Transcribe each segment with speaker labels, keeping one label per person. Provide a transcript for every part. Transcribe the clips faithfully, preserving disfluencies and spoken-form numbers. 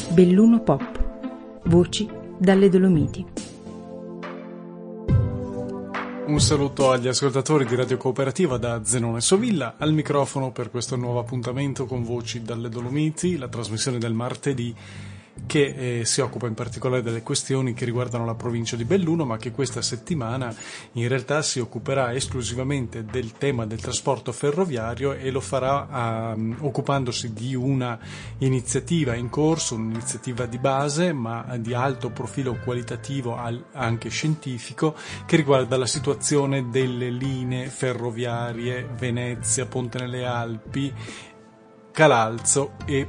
Speaker 1: Belluno Pop. Voci dalle Dolomiti.
Speaker 2: Un saluto agli ascoltatori di Radio Cooperativa da Zenone Sovilla, al microfono per questo nuovo appuntamento con Voci dalle Dolomiti, la trasmissione del martedì che eh, si occupa in particolare delle questioni che riguardano la provincia di Belluno, ma che questa settimana in realtà si occuperà esclusivamente del tema del trasporto ferroviario e lo farà eh, occupandosi di una iniziativa in corso, un'iniziativa di base ma di alto profilo qualitativo al, anche scientifico, che riguarda la situazione delle linee ferroviarie Venezia, Ponte nelle Alpi, Calalzo e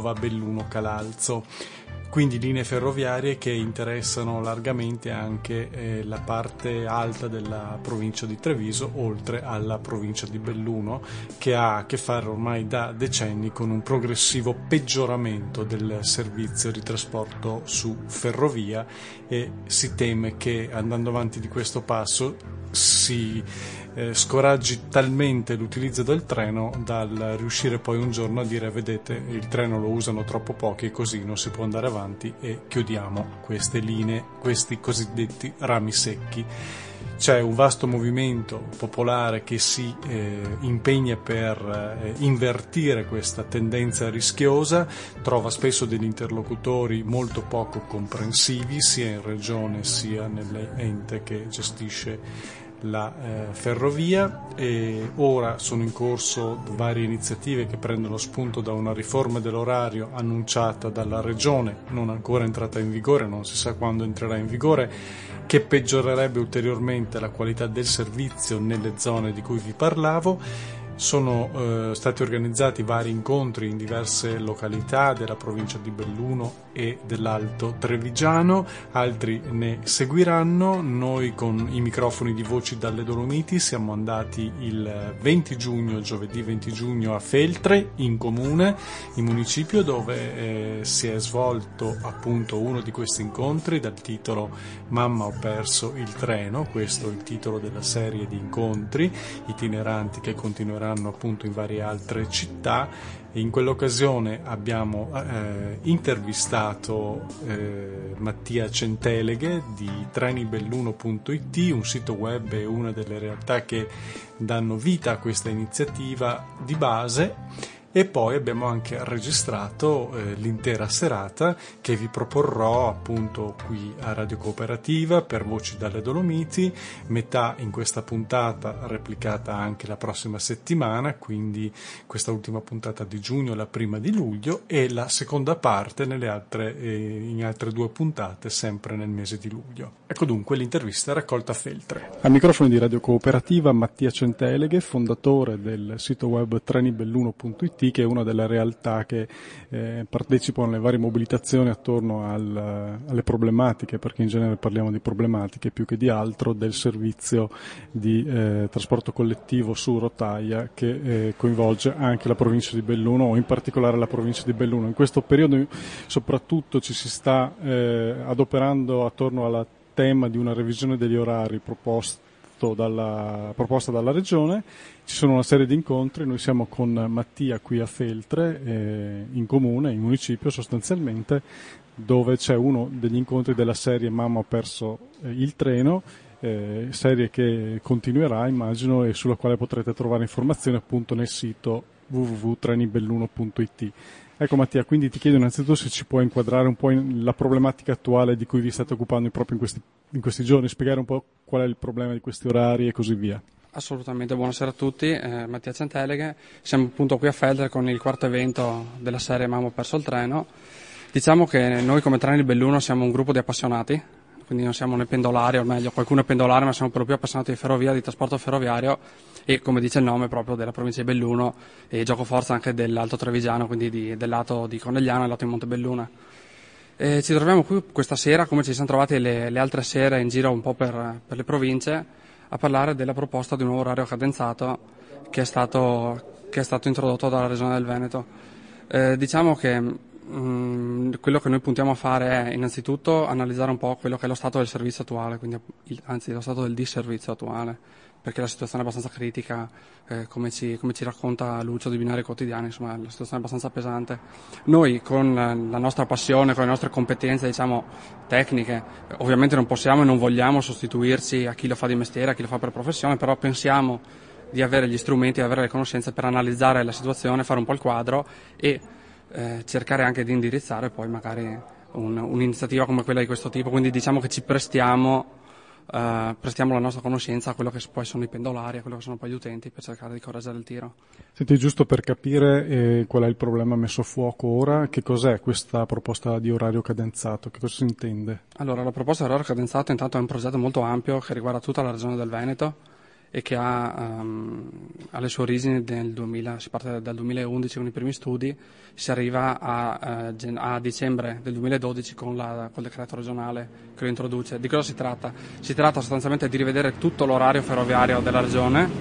Speaker 2: Padova-Belluno-Calalzo. Quindi linee ferroviarie che interessano largamente anche eh, la parte alta della provincia di Treviso, oltre alla provincia di Belluno, che ha a che fare ormai da decenni con un progressivo peggioramento del servizio di trasporto su ferrovia, e si teme che andando avanti di questo passo si eh, scoraggi talmente l'utilizzo del treno dal riuscire poi un giorno a dire: vedete, il treno lo usano troppo pochi e così non si può andare avanti e chiudiamo queste linee, questi cosiddetti rami secchi. C'è un vasto movimento popolare che si eh, impegna per eh, invertire questa tendenza rischiosa, trova spesso degli interlocutori molto poco comprensivi sia in regione sia nell'ente che gestisce la eh, ferrovia, e ora sono in corso varie iniziative che prendono spunto da una riforma dell'orario annunciata dalla regione, non ancora entrata in vigore, non si sa quando entrerà in vigore, che peggiorerebbe ulteriormente la qualità del servizio nelle zone di cui vi parlavo. Sono eh, stati organizzati vari incontri in diverse località della provincia di Belluno e dell'Alto Trevigiano, altri ne seguiranno. Noi con i microfoni di Voci dalle Dolomiti siamo andati il venti giugno, giovedì venti giugno, a Feltre, in comune, in municipio, dove eh, si è svolto appunto uno di questi incontri dal titolo Mamma ho perso il treno. Questo è il titolo della serie di incontri itineranti che continueranno appunto in varie altre città. In quell'occasione abbiamo eh, intervistato eh, Mattia Centeleghe di trenibelluno punto it, un sito web e una delle realtà che danno vita a questa iniziativa di base, e poi abbiamo anche registrato eh, l'intera serata che vi proporrò appunto qui a Radio Cooperativa per Voci dalle Dolomiti, metà in questa puntata replicata anche la prossima settimana, quindi questa ultima puntata di giugno, la prima di luglio, e la seconda parte nelle altre, eh, in altre due puntate sempre nel mese di luglio. Ecco dunque l'intervista raccolta a Feltre. Al microfono di Radio Cooperativa Mattia Centeleghe, fondatore del sito web trenibelluno punto it, che è una delle realtà che eh, partecipano alle varie mobilitazioni attorno al, alle problematiche, perché in genere parliamo di problematiche più che di altro, del servizio di eh, trasporto collettivo su rotaia che eh, coinvolge anche la provincia di Belluno, o in particolare la provincia di Belluno. In questo periodo soprattutto ci si sta eh, adoperando attorno al tema di una revisione degli orari proposto Dalla, proposta dalla regione. Ci sono una serie di incontri, noi siamo con Mattia qui a Feltre, eh, in comune, in municipio sostanzialmente, dove c'è uno degli incontri della serie Mamma ho perso eh, il treno, eh, serie che continuerà immagino e sulla quale potrete trovare informazioni appunto nel sito w w w punto trenibelluno punto it. Ecco Mattia, quindi ti chiedo innanzitutto se ci puoi inquadrare un po' in la problematica attuale di cui vi state occupando proprio in questi, in questi giorni, spiegare un po' qual è il problema di questi orari e così via.
Speaker 3: Assolutamente, buonasera a tutti, eh, Mattia Centeleghe, siamo appunto qui a Feltre con il quarto evento della serie Mamma ho perso il treno. Diciamo che noi come Treni di Belluno siamo un gruppo di appassionati, quindi non siamo né pendolari, o meglio qualcuno è pendolare, ma siamo per lo più appassionati di ferrovia, di trasporto ferroviario, e come dice il nome proprio della provincia di Belluno e giocoforza anche dell'Alto Trevigiano, quindi di, del lato di Conegliano e del lato di Montebelluna. E ci troviamo qui questa sera, come ci siamo trovati le, le altre sere in giro un po' per, per le province, a parlare della proposta di un nuovo orario cadenzato che è stato, che è stato introdotto dalla Regione del Veneto. Eh, diciamo che mh, quello che noi puntiamo a fare è innanzitutto analizzare un po' quello che è lo stato del servizio attuale, quindi il, anzi lo stato del disservizio attuale, perché la situazione è abbastanza critica, eh, come, ci, come ci racconta Lucio di Binari Quotidiani, insomma la situazione è abbastanza pesante. Noi con la nostra passione, con le nostre competenze diciamo tecniche, ovviamente non possiamo e non vogliamo sostituirci a chi lo fa di mestiere, a chi lo fa per professione, però pensiamo di avere gli strumenti, di avere le conoscenze per analizzare la situazione, fare un po' il quadro e eh, cercare anche di indirizzare poi magari un, un'iniziativa come quella di questo tipo, quindi diciamo che ci prestiamo Uh, prestiamo la nostra conoscenza a quello che poi sono i pendolari, a quello che sono poi gli utenti per cercare di correggere il tiro.
Speaker 2: Senti, giusto per capire eh, qual è il problema messo a fuoco ora, che cos'è questa proposta di orario cadenzato, che cosa si intende?
Speaker 3: Allora, la proposta di orario cadenzato intanto è un progetto molto ampio che riguarda tutta la regione del Veneto e che ha um, alle sue origini nel duemila, si parte dal duemilaundici con i primi studi, si arriva a, uh, a dicembre del duemiladodici con la, col decreto regionale che lo introduce. Di cosa si tratta? Si tratta sostanzialmente di rivedere tutto l'orario ferroviario della regione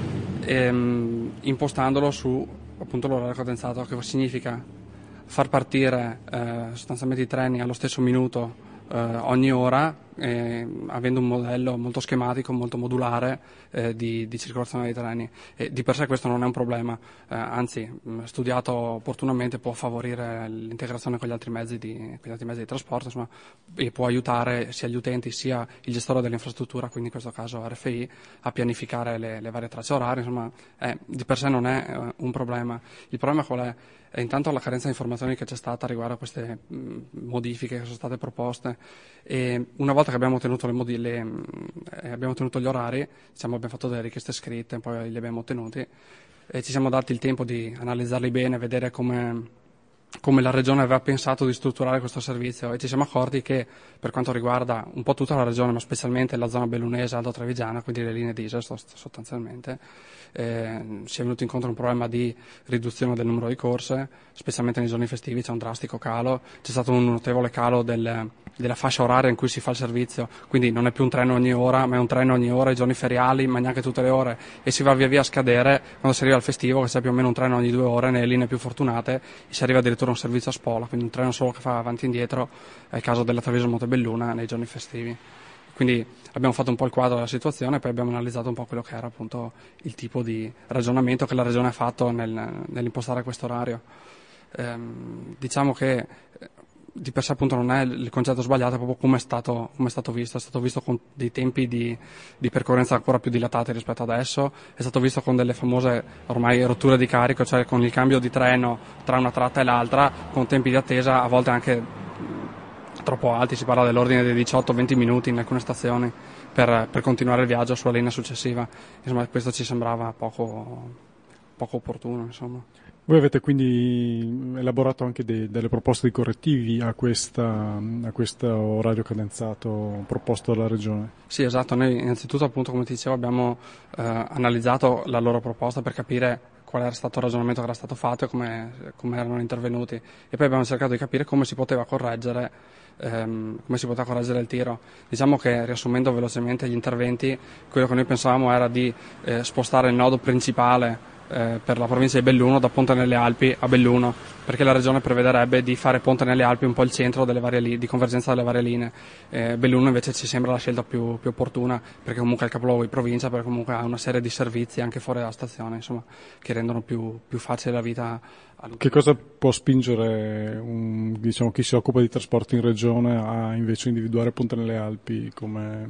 Speaker 3: ehm, impostandolo su appunto l'orario cadenzato, che significa far partire eh, sostanzialmente i treni allo stesso minuto eh, ogni ora, eh, avendo un modello molto schematico, molto modulare eh, di, di circolazione dei treni. E di per sé questo non è un problema, eh, anzi studiato opportunamente può favorire l'integrazione con gli altri mezzi di, con gli altri mezzi di trasporto, insomma, e può aiutare sia gli utenti sia il gestore dell'infrastruttura, quindi in questo caso R F I, a pianificare le, le varie tracce orarie, insomma, eh, di per sé non è eh, un problema. Il problema qual è? È intanto la carenza di informazioni che c'è stata riguardo a queste mh, modifiche che sono state proposte, e una volta che abbiamo ottenuto, le modi- le, eh, abbiamo ottenuto gli orari, diciamo, abbiamo fatto delle richieste scritte, poi li abbiamo ottenuti e ci siamo dati il tempo di analizzarli bene, vedere come come la regione aveva pensato di strutturare questo servizio, e ci siamo accorti che per quanto riguarda un po' tutta la regione, ma specialmente la zona bellunese, alto-trevigiana, quindi le linee diesel sostanzialmente, eh, si è venuto incontro a un problema di riduzione del numero di corse, specialmente nei giorni festivi c'è un drastico calo, c'è stato un notevole calo del, della fascia oraria in cui si fa il servizio, quindi non è più un treno ogni ora, ma è un treno ogni ora, i giorni feriali, ma neanche tutte le ore, e si va via via a scadere quando si arriva al festivo, che c'è più o meno un treno ogni due ore nelle linee più fortunate, e si arriva addirittura un servizio a spola, quindi un treno solo che fa avanti e indietro, è il caso della Treviso-Montebelluna nei giorni festivi. Quindi abbiamo fatto un po' il quadro della situazione e poi abbiamo analizzato un po' quello che era appunto il tipo di ragionamento che la regione ha fatto nel, nell'impostare questo orario. Ehm, diciamo che di per sé appunto non è il concetto sbagliato, è proprio come è stato, come è stato visto, è stato visto con dei tempi di, di percorrenza ancora più dilatati rispetto adesso, è stato visto con delle famose ormai rotture di carico, cioè con il cambio di treno tra una tratta e l'altra, con tempi di attesa a volte anche troppo alti, si parla dell'ordine dei diciotto venti minuti in alcune stazioni per, per continuare il viaggio sulla linea successiva. Insomma, questo ci sembrava poco, poco opportuno, insomma.
Speaker 2: Voi avete quindi elaborato anche de, delle proposte di correttivi a, questa, a questo orario cadenzato proposto dalla Regione?
Speaker 3: Sì, esatto. Noi innanzitutto, appunto, come ti dicevo, abbiamo eh, analizzato la loro proposta per capire qual era stato il ragionamento che era stato fatto e come, come erano intervenuti, e poi abbiamo cercato di capire come si poteva correggere ehm, come si poteva correggere il tiro. Diciamo che, riassumendo velocemente gli interventi, quello che noi pensavamo era di eh, spostare il nodo principale Eh, per la provincia di Belluno da Ponte nelle Alpi a Belluno, perché la regione prevederebbe di fare Ponte nelle Alpi un po' il centro delle varie li- di convergenza delle varie linee. Eh, Belluno invece ci sembra la scelta più, più opportuna, perché comunque è il capoluogo di provincia, perché comunque ha una serie di servizi anche fuori dalla stazione, insomma, che rendono più, più facile la vita.
Speaker 2: Che cosa può spingere un, diciamo, chi si occupa di trasporto in regione a invece individuare Ponte nelle Alpi come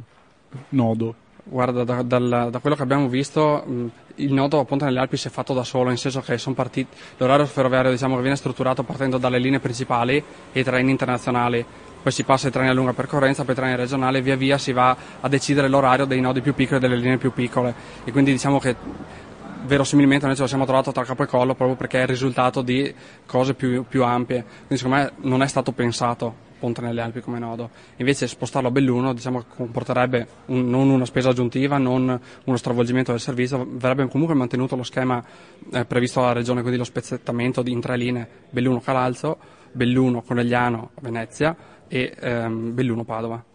Speaker 2: nodo?
Speaker 3: Guarda, da, dal, da quello che abbiamo visto, mh, il nodo a Ponte nelle Alpi si è fatto da solo, nel senso che sono partiti, l'orario ferroviario, diciamo, che viene strutturato partendo dalle linee principali e i treni internazionali, poi si passa ai treni a lunga percorrenza, poi ai treni regionali, e via via si va a decidere l'orario dei nodi più piccoli e delle linee più piccole, e quindi diciamo che verosimilmente noi ce lo siamo trovato tra capo e collo proprio perché è il risultato di cose più, più ampie, quindi secondo me non è stato pensato Ponte nelle Alpi come nodo. Invece spostarlo a Belluno, diciamo, che comporterebbe un, non una spesa aggiuntiva, non uno stravolgimento del servizio, verrebbe comunque mantenuto lo schema eh, previsto dalla regione, quindi lo spezzettamento di, in tre linee: Belluno-Calalzo, Belluno-Conegliano-Venezia e ehm, Belluno-Padova,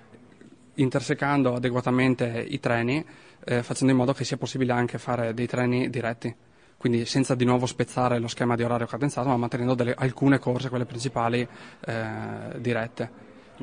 Speaker 3: intersecando adeguatamente i treni, eh, facendo in modo che sia possibile anche fare dei treni diretti, quindi senza di nuovo spezzare lo schema di orario cadenzato, ma mantenendo delle, alcune corse, quelle principali, eh, dirette.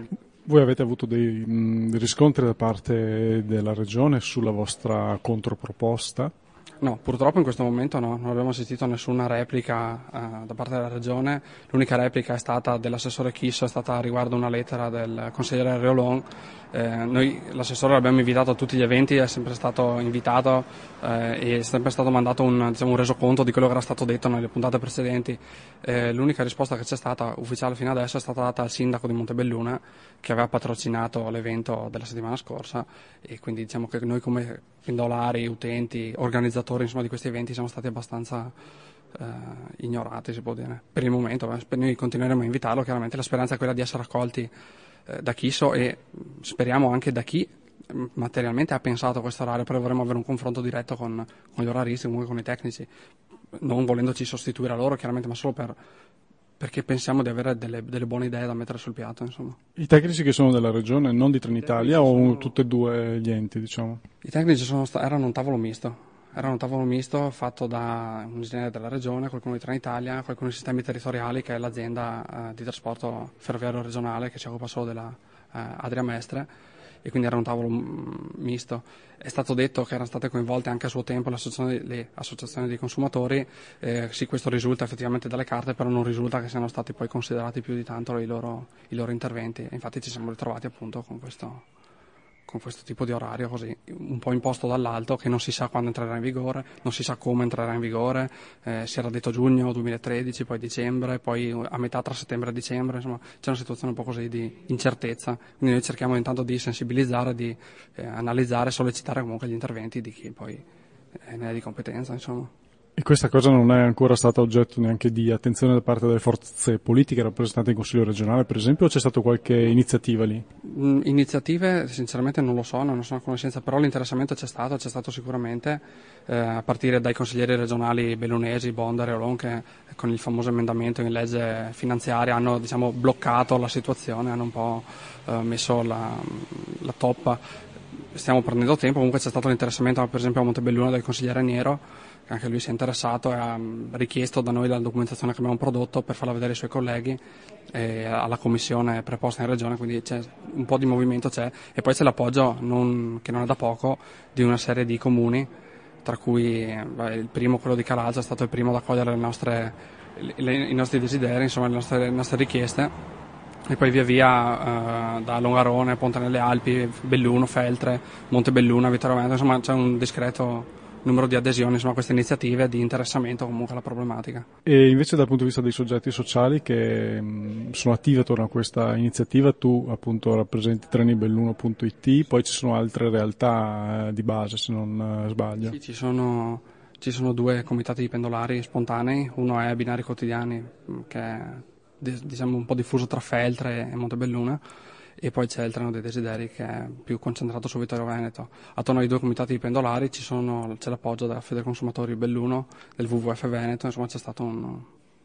Speaker 2: Voi avete avuto dei, mh, dei riscontri da parte della Regione sulla vostra controproposta?
Speaker 3: No, purtroppo in questo momento no, non abbiamo assistito a nessuna replica uh, da parte della Regione. L'unica replica è stata dell'assessore Chisso, è stata riguardo una lettera del consigliere Reolon. Eh, noi l'assessore l'abbiamo invitato a tutti gli eventi, è sempre stato invitato eh, e è sempre stato mandato un, diciamo, un resoconto di quello che era stato detto nelle puntate precedenti. Eh, l'unica risposta che c'è stata ufficiale fino adesso è stata data al sindaco di Montebelluna, che aveva patrocinato l'evento della settimana scorsa, e quindi diciamo che noi come pendolari, utenti, organizzatori insomma, di questi eventi siamo stati abbastanza eh, ignorati, si può dire, per il momento. Noi continueremo a invitarlo, chiaramente la speranza è quella di essere accolti eh, da Chisso e speriamo anche da chi materialmente ha pensato a questo orario, però vorremmo avere un confronto diretto con, con gli oraristi, comunque con i tecnici, non volendoci sostituire a loro chiaramente, ma solo per perché pensiamo di avere delle, delle buone idee da mettere sul piatto, insomma.
Speaker 2: I tecnici che sono della regione, non di Trenitalia, o sono... tutti e due gli enti, diciamo?
Speaker 3: I tecnici sono sta- erano un tavolo misto, era un tavolo misto fatto da un ingegnere della regione, qualcuno di Trenitalia, qualcuno di sistemi territoriali, che è l'azienda eh, di trasporto ferroviario regionale che si occupa solo della eh, Adria Mestre, e quindi era un tavolo misto. È stato detto che erano state coinvolte anche a suo tempo le associazioni, le associazioni dei consumatori, eh, sì, questo risulta effettivamente dalle carte, però non risulta che siano stati poi considerati più di tanto i loro, i loro interventi, e infatti ci siamo ritrovati appunto con questo, con questo tipo di orario così, un po' imposto dall'alto, che non si sa quando entrerà in vigore, non si sa come entrerà in vigore, eh, si era detto giugno duemilatredici, poi dicembre, poi a metà tra settembre e dicembre, insomma c'è una situazione un po' così di incertezza, quindi noi cerchiamo intanto di sensibilizzare, di eh, analizzare, sollecitare comunque gli interventi di chi poi eh, ne è di competenza, insomma.
Speaker 2: E questa cosa non è ancora stata oggetto neanche di attenzione da parte delle forze politiche rappresentate in Consiglio regionale, per esempio, o c'è stata qualche iniziativa lì?
Speaker 3: Mm, iniziative sinceramente non lo so, non ne sono a conoscenza, però l'interessamento c'è stato, c'è stato sicuramente, eh, a partire dai consiglieri regionali bellunesi, Bonda e Reolon, che con il famoso emendamento in legge finanziaria hanno diciamo, bloccato la situazione, hanno un po' eh, messo la, la toppa. Stiamo prendendo tempo, comunque c'è stato l'interessamento per esempio a Montebelluna del consigliere Niero, che anche lui si è interessato e ha richiesto da noi la documentazione che abbiamo prodotto per farla vedere ai suoi colleghi e alla commissione preposta in regione, quindi c'è un po' di movimento c'è, e poi c'è l'appoggio non, che non è da poco di una serie di comuni, tra cui beh, il primo, quello di Calalza, è stato il primo ad accogliere le nostre, le, i nostri desideri, insomma le nostre, le nostre richieste, e poi via via eh, da Longarone, Ponte nelle Alpi, Belluno, Feltre, Montebelluna, Vittorio Veneto, insomma c'è un discreto numero di adesioni insomma, a queste iniziative, di interessamento comunque alla problematica.
Speaker 2: E invece dal punto di vista dei soggetti sociali che mh, sono attivi attorno a questa iniziativa, tu appunto rappresenti trenibelluno punto it, poi ci sono altre realtà eh, di base se non eh, sbaglio.
Speaker 3: Sì, ci sono, ci sono due comitati di pendolari spontanei, uno è Binari Quotidiani che è diciamo un po' diffuso tra Feltre e Montebelluna, e poi c'è il Treno dei Desideri che è più concentrato su Vittorio Veneto. Attorno ai due comitati di pendolari ci sono, c'è l'appoggio della Federconsumatori Belluno, del W W F Veneto, insomma c'è stata un,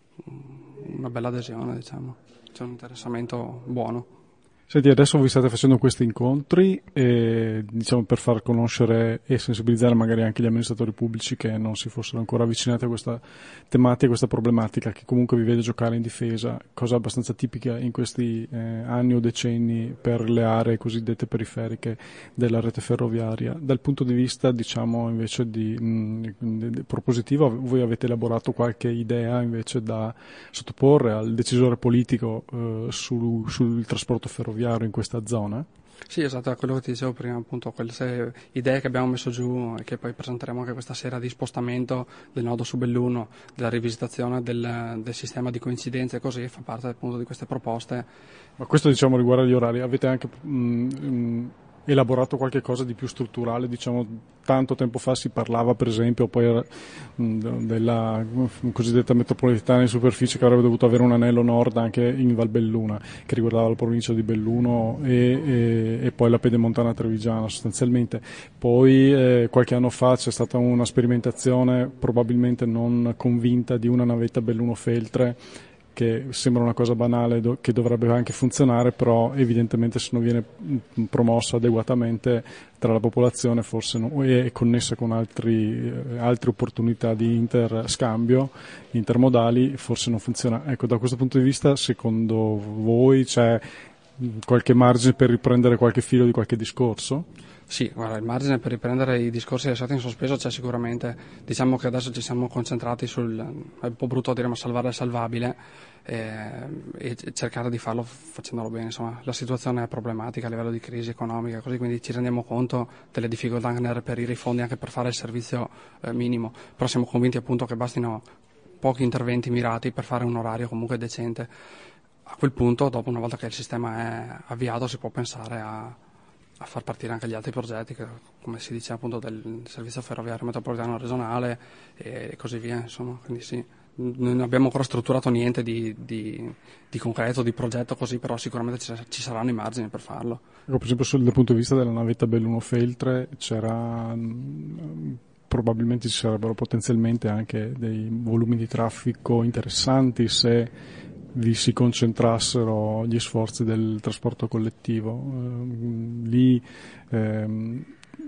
Speaker 3: una bella adesione, diciamo, c'è un interessamento buono.
Speaker 2: Senti, adesso vi state facendo questi incontri e, diciamo, per far conoscere e sensibilizzare magari anche gli amministratori pubblici che non si fossero ancora avvicinati a questa tematica, a questa problematica che comunque vi vede giocare in difesa, cosa abbastanza tipica in questi eh, anni o decenni per le aree cosiddette periferiche della rete ferroviaria. Dal punto di vista, diciamo, invece di, mh, di propositivo, voi avete elaborato qualche idea invece da sottoporre al decisore politico eh, sul, sul trasporto ferroviario in questa zona?
Speaker 3: Sì, esatto, è quello che ti dicevo prima, appunto, quelle idee che abbiamo messo giù e che poi presenteremo anche questa sera di spostamento del nodo su Belluno, della rivisitazione del, del sistema di coincidenze e così, fa parte appunto di queste proposte.
Speaker 2: Ma questo diciamo riguarda gli orari, avete anche mh, mh, elaborato qualche cosa di più strutturale, diciamo tanto tempo fa si parlava per esempio poi mh, della cosiddetta metropolitana in superficie che avrebbe dovuto avere un anello nord anche in Val Belluna che riguardava la provincia di Belluno e, e, e poi la pedemontana trevigiana sostanzialmente. Poi eh, qualche anno fa c'è stata una sperimentazione probabilmente non convinta di una navetta Belluno-Feltre che sembra una cosa banale do, che dovrebbe anche funzionare, però evidentemente se non viene promossa adeguatamente tra la popolazione forse non, è connessa con altri, eh, altre opportunità di interscambio intermodali, forse non funziona. Ecco, da questo punto di vista secondo voi c'è qualche margine per riprendere qualche filo di qualche discorso?
Speaker 3: Sì, guarda, il margine per riprendere i discorsi lasciati in sospeso c'è sicuramente. Diciamo che adesso ci siamo concentrati sul, è un po' brutto a dire, ma salvare il salvabile eh, e cercare di farlo facendolo bene. Insomma, la situazione è problematica a livello di crisi economica, così, quindi ci rendiamo conto delle difficoltà anche nel reperire i fondi anche per fare il servizio eh, minimo, però siamo convinti appunto che bastino pochi interventi mirati per fare un orario comunque decente. A quel punto, dopo, una volta che il sistema è avviato, si può pensare a a far partire anche gli altri progetti, che, come si dice appunto del servizio ferroviario metropolitano regionale e così via, insomma, quindi sì, non abbiamo ancora strutturato niente di, di, di concreto, di progetto così, però sicuramente ci, ci saranno i margini per farlo.
Speaker 2: Ecco, per esempio sul, dal punto di vista della navetta Belluno Feltre c'era probabilmente ci sarebbero potenzialmente anche dei volumi di traffico interessanti se vi si concentrassero gli sforzi del trasporto collettivo. Eh, lì ehm,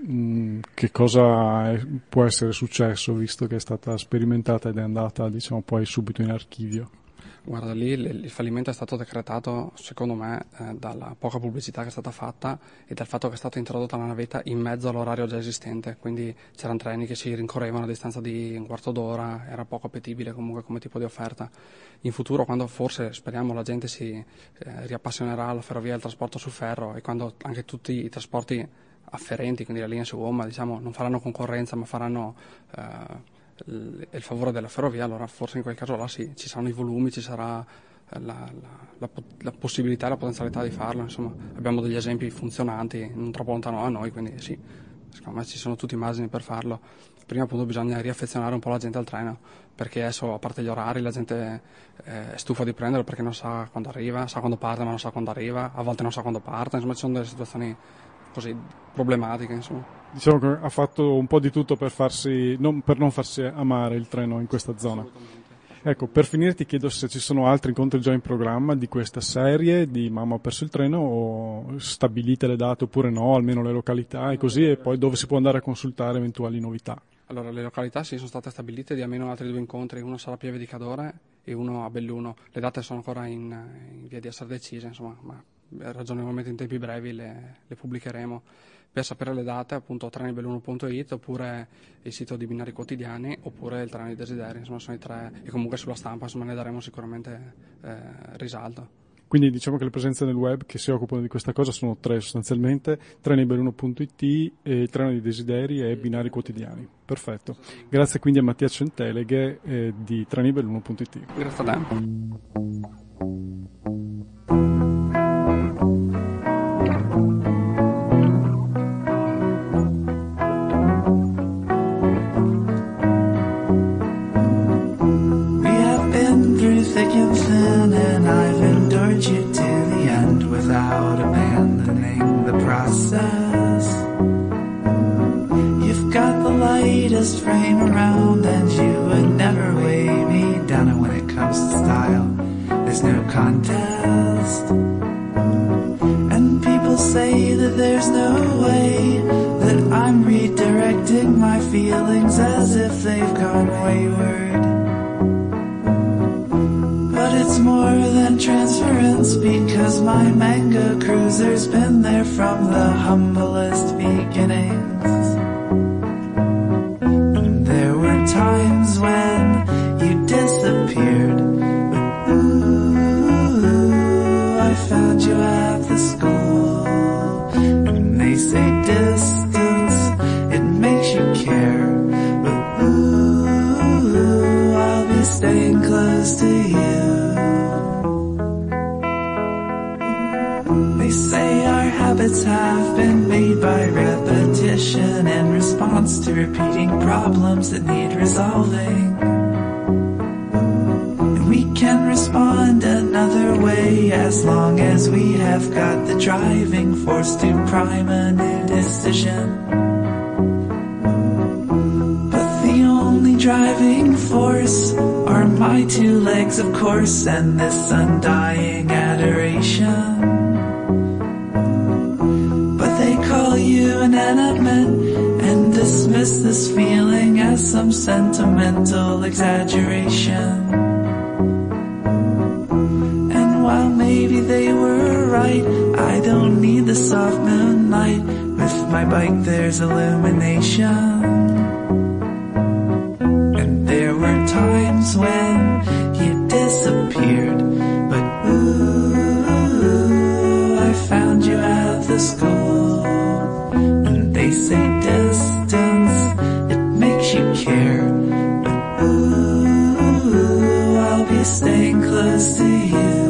Speaker 2: che cosa è, può essere successo, visto che è stata sperimentata ed è andata, diciamo, poi subito in archivio?
Speaker 3: Guarda, lì il fallimento è stato decretato, secondo me, eh, dalla poca pubblicità che è stata fatta e dal fatto che è stata introdotta la navetta in mezzo all'orario già esistente, quindi c'erano treni che si rincorrevano a distanza di un quarto d'ora, era poco appetibile comunque come tipo di offerta. In futuro, quando forse, speriamo, la gente si eh, riappassionerà alla ferrovia e al trasporto su ferro, e quando anche tutti i trasporti afferenti, quindi le linee su gomma, diciamo, non faranno concorrenza ma faranno eh, il favore della ferrovia, allora forse in quel caso là sì, ci saranno i volumi, ci sarà la, la, la, la possibilità e la potenzialità di farlo. Insomma, abbiamo degli esempi funzionanti non troppo lontano da noi, quindi sì, secondo me ci sono tutti i margini per farlo. Prima appunto bisogna riaffezionare un po' la gente al treno, perché adesso, a parte gli orari, la gente eh, è stufa di prenderlo perché non sa quando arriva, sa quando parte ma non sa quando arriva, a volte non sa quando parte, insomma ci sono delle situazioni così problematiche, insomma.
Speaker 2: Diciamo che ha fatto un po' di tutto per farsi, non, per non farsi amare il treno in questa zona. Ecco, per finire ti chiedo se ci sono altri incontri già in programma di questa serie di Mamma ha perso il treno, o stabilite le date oppure no, almeno le località e così, e poi dove si può andare a consultare eventuali novità.
Speaker 3: Allora, le località sì, sono state stabilite di almeno altri due incontri, uno sarà a Pieve di Cadore e uno a Belluno. Le date sono ancora in, in via di essere decise, insomma, ma ragionevolmente in tempi brevi le, le pubblicheremo. Per sapere le date, appunto, trenibelluno punto it, oppure il sito di Binari Quotidiani, oppure il Treno di Desideri, insomma sono i tre, e comunque sulla stampa, insomma, ne daremo sicuramente eh, risalto.
Speaker 2: Quindi diciamo che le presenze nel web che si occupano di questa cosa sono tre sostanzialmente: trenibelluno punto it, e il Treno di Desideri e Binari Quotidiani. Perfetto. Grazie quindi a Mattia Centeleghe eh, di trenibelluno punto it.
Speaker 3: Grazie a te.
Speaker 4: Thick and thin, and I've endured you to the end without abandoning the process. You've got the lightest frame around, and you would never weigh me down. And when it comes to style, there's no contest. And people say that there's no way that I'm redirecting my feelings as if they've gone wayward. It's more than transference, because my manga cruiser's been there from the humblest beginnings. And there were times when you disappeared, but ooh, I found you at the school. And they say distance, it makes you care, but ooh, I'll be staying close to you. They say our habits have been made by repetition in response to repeating problems that need resolving. And we can respond another way as long as we have got the driving force to prime a new decision. But the only driving force are my two legs, of course, and this undying adoration. Call you inanimate and dismiss this feeling as some sentimental exaggeration. And while maybe they were right, soft moonlight. With my bike there's illumination. And there were times when you disappeared, but ooh, I found you at the school. And they say distance, it makes you care, but ooh, I'll be staying close to you.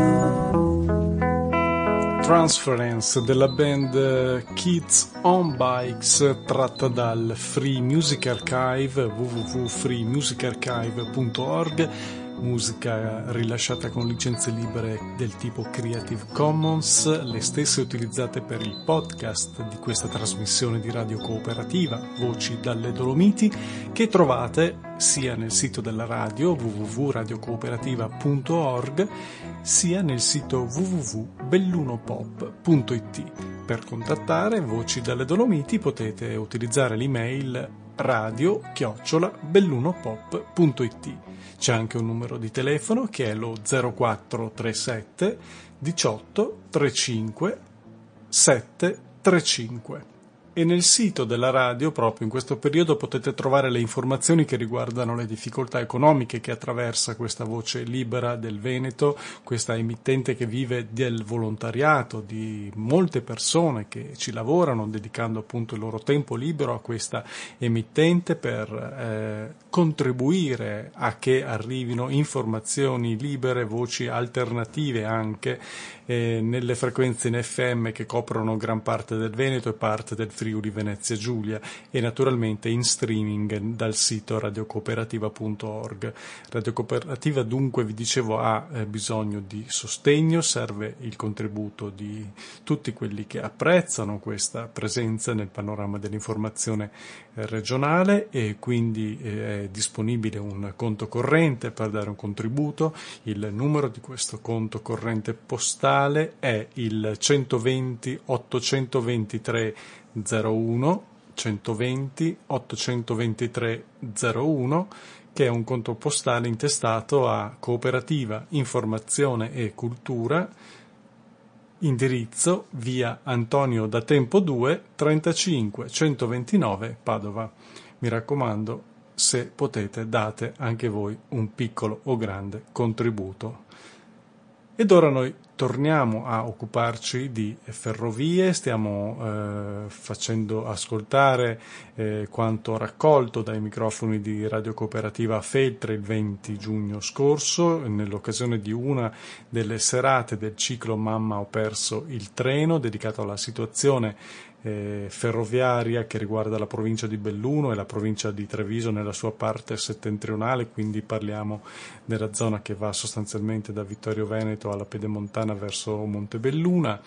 Speaker 2: Transference della band Kids on Bikes, tratta dal Free Music Archive, w w w punto free music archive punto org, musica rilasciata con licenze libere del tipo Creative Commons, le stesse utilizzate per il podcast di questa trasmissione di Radio Cooperativa, Voci dalle Dolomiti, che trovate sia nel sito della radio w w w punto radio cooperativa punto org sia nel sito w w w punto bellunopop punto i t. Per contattare Voci dalle Dolomiti potete utilizzare l'email radio chiocciola bellunopop punto i t. C'è anche un numero di telefono che è lo zero quattro tre sette diciotto trentacinque settecentotrentacinque. E nel sito della radio, proprio in questo periodo, potete trovare le informazioni che riguardano le difficoltà economiche che attraversa questa voce libera del Veneto, questa emittente che vive del volontariato di molte persone che ci lavorano, dedicando appunto il loro tempo libero a questa emittente per eh, contribuire a che arrivino informazioni libere, voci alternative anche eh, nelle frequenze in F M che coprono gran parte del Veneto e parte del Friuli Venezia Giulia, e naturalmente in streaming dal sito radio cooperativa punto org. Radio Cooperativa dunque, vi dicevo, ha eh, bisogno di sostegno, serve il contributo di tutti quelli che apprezzano questa presenza nel panorama dell'informazione eh, regionale, e quindi eh, è disponibile un conto corrente per dare un contributo. Il numero di questo conto corrente postale è il centoventi ottocentoventitré zero uno, centoventi ottocentoventitré zero uno, che è un conto postale intestato a Cooperativa Informazione e Cultura, indirizzo via Antonio da Tempo due, trentacinque centoventinove Padova. Mi raccomando, se potete date anche voi un piccolo o grande contributo. Ed ora noi torniamo a occuparci di ferrovie, stiamo eh, facendo ascoltare eh, quanto raccolto dai microfoni di Radio Cooperativa a Feltre il venti giugno scorso, nell'occasione di una delle serate del ciclo Mamma ho perso il treno, dedicato alla situazione eh, ferroviaria che riguarda la provincia di Belluno e la provincia di Treviso nella sua parte settentrionale, quindi parliamo della zona che va sostanzialmente da Vittorio Veneto alla Pedemontana verso Montebelluna,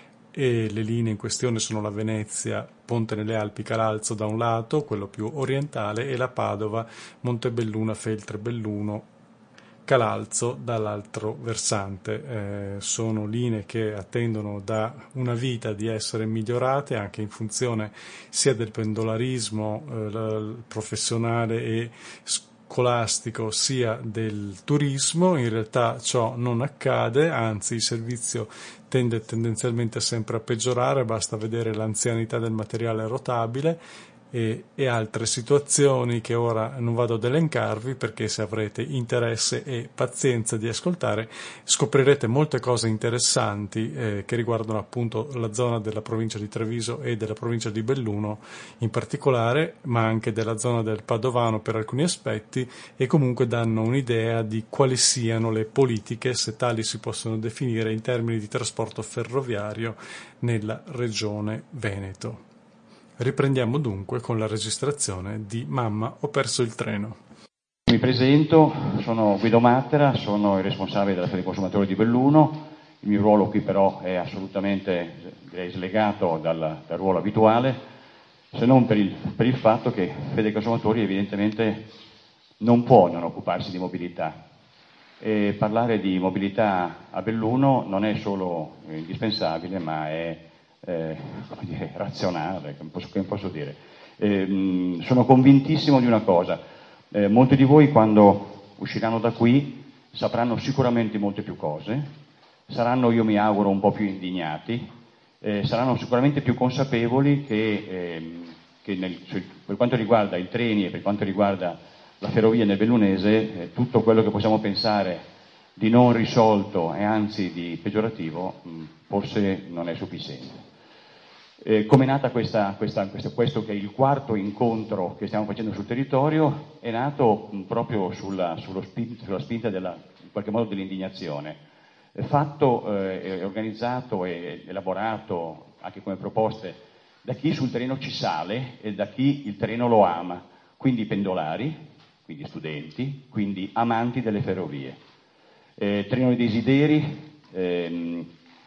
Speaker 2: e le linee in questione sono la Venezia Ponte nelle Alpi Calalzo da un lato, quello più orientale, e la Padova Montebelluna Feltre Belluno Calalzo dall'altro versante. Eh, sono linee che attendono da una vita di essere migliorate anche in funzione sia del pendolarismo eh, professionale e scolastico sia del turismo. In realtà ciò non accade, anzi il servizio tende tendenzialmente sempre a peggiorare, basta vedere l'anzianità del materiale rotabile e, e altre situazioni che ora non vado ad elencarvi, perché se avrete interesse e pazienza di ascoltare scoprirete molte cose interessanti eh, che riguardano appunto la zona della provincia di Treviso e della provincia di Belluno in particolare, ma anche della zona del Padovano per alcuni aspetti, e comunque danno un'idea di quali siano le politiche, se tali si possono definire, in termini di trasporto ferroviario nella regione Veneto. Riprendiamo dunque con la registrazione di Mamma ho perso il treno.
Speaker 5: Mi presento, sono Guido Mattera, sono il responsabile della Fede Consumatori di Belluno. Il mio ruolo qui però è assolutamente, direi, slegato dal, dal ruolo abituale, se non per il, per il fatto che Fede Consumatori evidentemente non può non occuparsi di mobilità. E parlare di mobilità a Belluno non è solo indispensabile, ma è Eh, come dire, razionale, che posso, che posso dire. Eh, mh, sono convintissimo di una cosa, eh, molti di voi quando usciranno da qui sapranno sicuramente molte più cose, saranno, io mi auguro, un po' più indignati, eh, saranno sicuramente più consapevoli che, ehm, che nel, per quanto riguarda i treni e per quanto riguarda la ferrovia nel bellunese, eh, tutto quello che possiamo pensare di non risolto e anzi di peggiorativo mh, forse non è sufficiente. Eh, come è nata questa, questa, questo, questo che è il quarto incontro che stiamo facendo sul territorio? È nato mh, proprio sulla, sullo spin, sulla spinta della, in qualche modo dell'indignazione, è fatto, eh, è organizzato e elaborato anche come proposte da chi sul treno ci sale e da chi il treno lo ama, quindi pendolari, quindi studenti, quindi amanti delle ferrovie. Eh, treno dei desideri, ehm,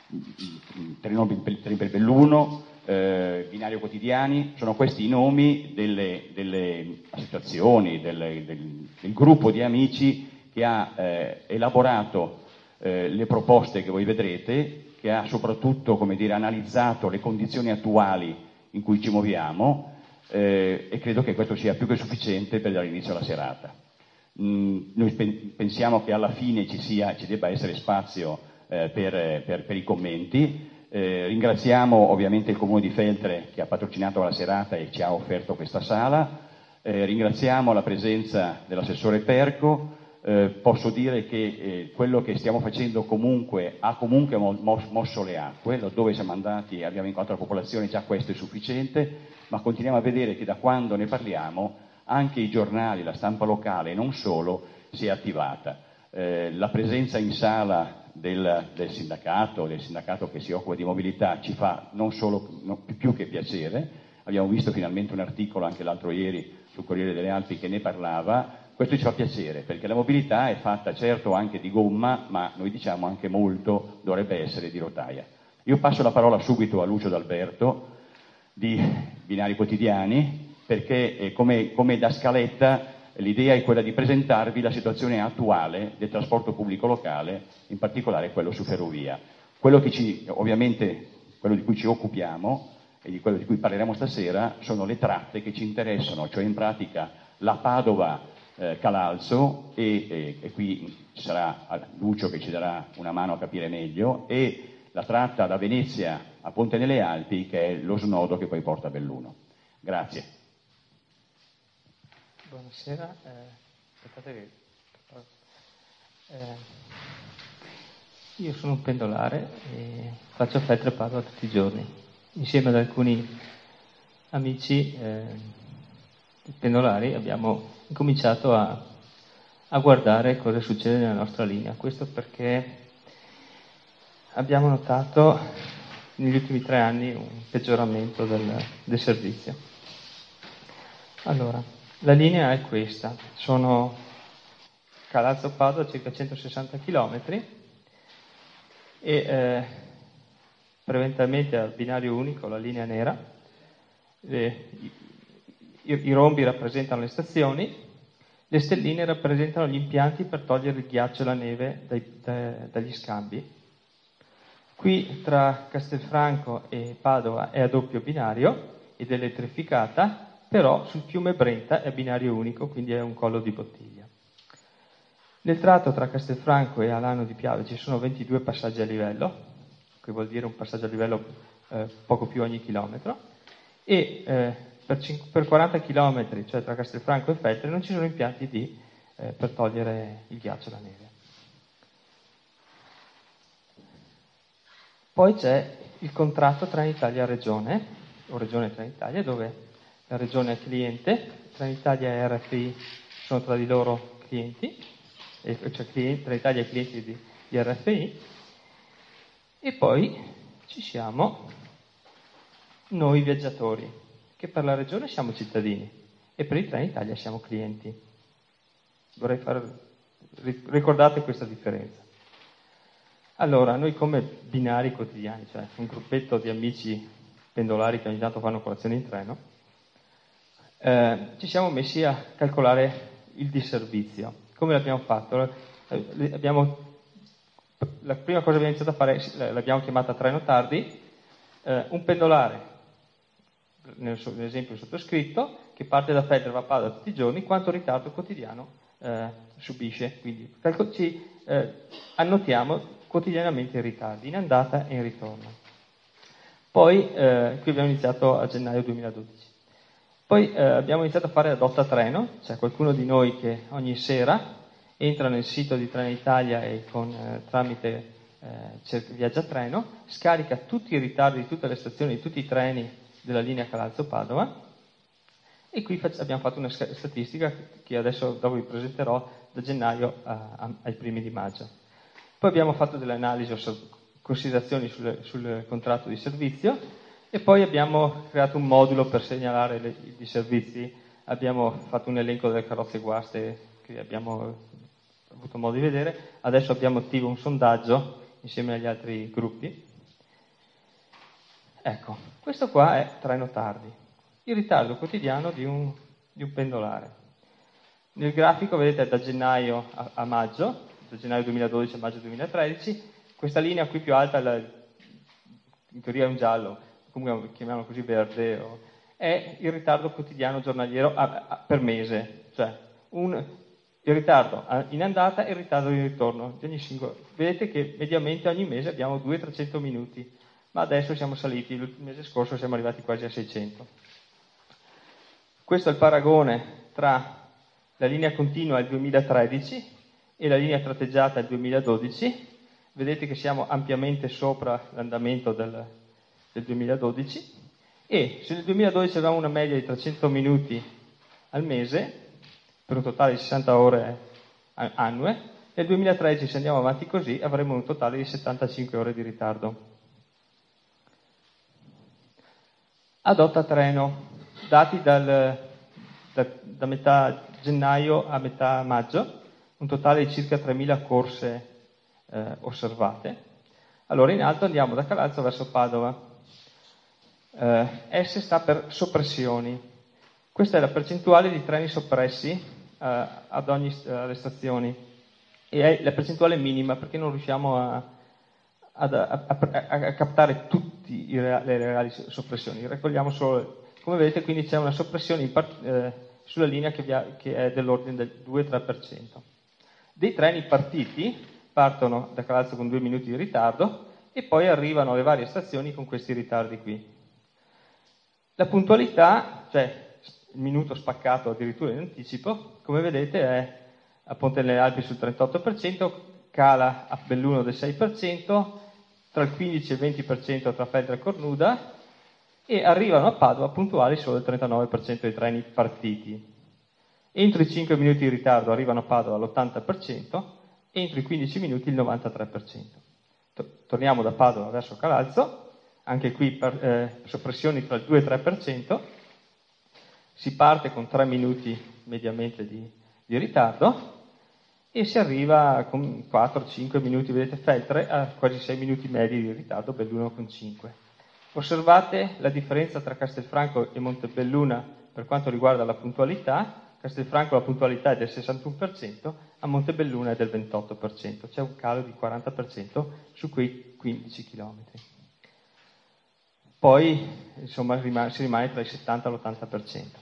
Speaker 5: treno per Belluno, eh, binario quotidiani, sono questi i nomi delle, delle associazioni, delle, del, del gruppo di amici che ha eh, elaborato eh, le proposte che voi vedrete, che ha soprattutto, come dire, analizzato le condizioni attuali in cui ci muoviamo, eh, e credo che questo sia più che sufficiente per dare inizio alla serata. Mm, noi pensiamo che alla fine ci, sia, ci debba essere spazio eh, per, per, per i commenti. Eh, ringraziamo ovviamente il Comune di Feltre che ha patrocinato la serata e ci ha offerto questa sala. Eh, ringraziamo la presenza dell'assessore Perco. Eh, posso dire che eh, quello che stiamo facendo comunque ha comunque mo- mosso le acque, laddove siamo andati e abbiamo incontrato la popolazione, già questo è sufficiente, ma continuiamo a vedere che da quando ne parliamo anche i giornali, la stampa locale e non solo si è attivata. Eh, la presenza in sala del, del sindacato, del sindacato che si occupa di mobilità, ci fa non solo no, più che piacere. Abbiamo visto finalmente un articolo anche l'altro ieri sul Corriere delle Alpi che ne parlava. Questo ci fa piacere perché la mobilità è fatta certo anche di gomma, ma noi diciamo anche molto dovrebbe essere di rotaia. Io passo la parola subito a Lucio D'Alberto di Binari Quotidiani, perché eh, come, come da scaletta l'idea è quella di presentarvi la situazione attuale del trasporto pubblico locale, in particolare quello su ferrovia. Quello che ci, ovviamente, quello di cui ci occupiamo e di quello di cui parleremo stasera sono le tratte che ci interessano, cioè in pratica la Padova eh, Calalzo e, e, e qui ci sarà Lucio che ci darà una mano a capire meglio, e la tratta da Venezia a Ponte nelle Alpi, che è lo snodo che poi porta a Belluno. Grazie.
Speaker 6: Buonasera, eh, aspettate che... eh, io sono un pendolare e faccio Feltre Padova tutti i giorni, insieme ad alcuni amici eh, pendolari abbiamo incominciato a, a guardare cosa succede nella nostra linea. Questo perché abbiamo notato negli ultimi tre anni un peggioramento del, del servizio. Allora, la linea è questa, sono Calalzo-Padova, circa centosessanta chilometri, e eh, preventivamente al binario unico, la linea nera, le, i, i rombi rappresentano le stazioni, le stelline rappresentano gli impianti per togliere il ghiaccio e la neve dai, da, dagli scambi. Qui tra Castelfranco e Padova è a doppio binario ed è elettrificata, però sul fiume Brenta è binario unico, quindi è un collo di bottiglia. Nel tratto tra Castelfranco e Alano di Piave ci sono ventidue passaggi a livello, che vuol dire un passaggio a livello eh, poco più ogni chilometro, e eh, per, cinque, per quaranta chilometri, cioè tra Castelfranco e Feltre, non ci sono impianti di, eh, per togliere il ghiaccio e la neve. Poi c'è il contratto Trenitalia Regione, o Regione Trenitalia, dove la Regione è cliente, Trenitalia e R F I sono tra di loro clienti, cioè clienti, Trenitalia è clienti di, di R F I, e poi ci siamo noi viaggiatori, che per la Regione siamo cittadini e per il Trenitalia siamo clienti. Vorrei far, ricordate questa differenza. Allora, noi come binari quotidiani, cioè un gruppetto di amici pendolari che ogni tanto fanno colazione in treno, eh, ci siamo messi a calcolare il disservizio. Come l'abbiamo fatto? Eh, abbiamo, la prima cosa che abbiamo iniziato a fare, l'abbiamo chiamata treno tardi, eh, un pendolare, nel, nell'esempio sottoscritto, che parte da Feltre e va a Padova tutti i giorni, quanto ritardo quotidiano eh, subisce. Quindi ci eh, annotiamo quotidianamente i ritardi, in andata e in ritorno. Poi, eh, qui abbiamo iniziato a gennaio duemiladodici. Poi eh, abbiamo iniziato a fare Adotta Treno, c'è qualcuno di noi che ogni sera entra nel sito di Trenitalia e con, eh, tramite eh, Viaggia Treno, scarica tutti i ritardi di tutte le stazioni, di tutti i treni della linea Calalzo-Padova, e qui fac- abbiamo fatto una statistica che adesso dopo vi presenterò da gennaio a, a, ai primi di maggio. Poi abbiamo fatto delle analisi, osserv- considerazioni sul, sul contratto di servizio, e poi abbiamo creato un modulo per segnalare le, i servizi. Abbiamo fatto un elenco delle carrozze guaste che abbiamo avuto modo di vedere. Adesso abbiamo attivo un sondaggio insieme agli altri gruppi. Ecco, questo qua è treno tardi, il ritardo quotidiano di un, di un pendolare. Nel grafico vedete da gennaio a, a maggio, da gennaio duemiladodici a maggio duemilatredici, questa linea qui più alta, la, in teoria è un giallo, comunque chiamiamolo così verde, o, è il ritardo quotidiano giornaliero a, a, per mese, cioè un, il ritardo in andata e il ritardo in ritorno di ogni singolo. Vedete che mediamente ogni mese abbiamo duecento trecento minuti, ma adesso siamo saliti, il mese scorso siamo arrivati quasi a seicento. Questo è il paragone tra la linea continua del duemilatredici e la linea tratteggiata del duemiladodici. Vedete che siamo ampiamente sopra l'andamento del, del duemiladodici, e se nel duemiladodici avevamo una media di trecento minuti al mese, per un totale di sessanta ore annue, nel duemilatredici, se andiamo avanti così, avremo un totale di settantacinque ore di ritardo. Adotta Treno, dati dal, da, da metà gennaio a metà maggio, un totale di circa tremila corse eh, osservate. Allora in alto andiamo da Calalzo verso Padova. Eh, S sta per soppressioni. Questa è la percentuale di treni soppressi eh, ad ogni alle stazioni, e è la percentuale minima perché non riusciamo a, a, a, a, a captare tutte le reali soppressioni. Raccogliamo solo, come vedete, quindi c'è una soppressione in part, eh, sulla linea che, via, che è dell'ordine del due tre per cento. Dei treni partiti partono da Calalzo con due minuti di ritardo e poi arrivano alle varie stazioni con questi ritardi qui. La puntualità, cioè il minuto spaccato addirittura in anticipo, come vedete è a Ponte nelle Alpi sul trentotto per cento, cala a Belluno del sei per cento, tra il quindici e il venti per cento tra Feltre e Cornuda, e arrivano a Padova puntuali solo il trentanove per cento dei treni partiti. Entro i cinque minuti di ritardo arrivano a Padova l'ottanta per cento, entro i quindici minuti il novantatré per cento. Torniamo da Padova verso Calalzo, anche qui per, eh, soppressioni tra il due e il tre per cento, si parte con tre minuti mediamente di, di ritardo e si arriva con quattro cinque minuti, vedete Feltre a quasi sei minuti medi di ritardo, Belluno con cinque. Osservate la differenza tra Castelfranco e Montebelluna per quanto riguarda la puntualità. Castelfranco la puntualità è del sessantuno per cento, a Montebelluna è del ventotto per cento, c'è un calo di quaranta per cento su quei quindici chilometri. Poi insomma rimane, si rimane tra il settanta e l'ottanta per cento.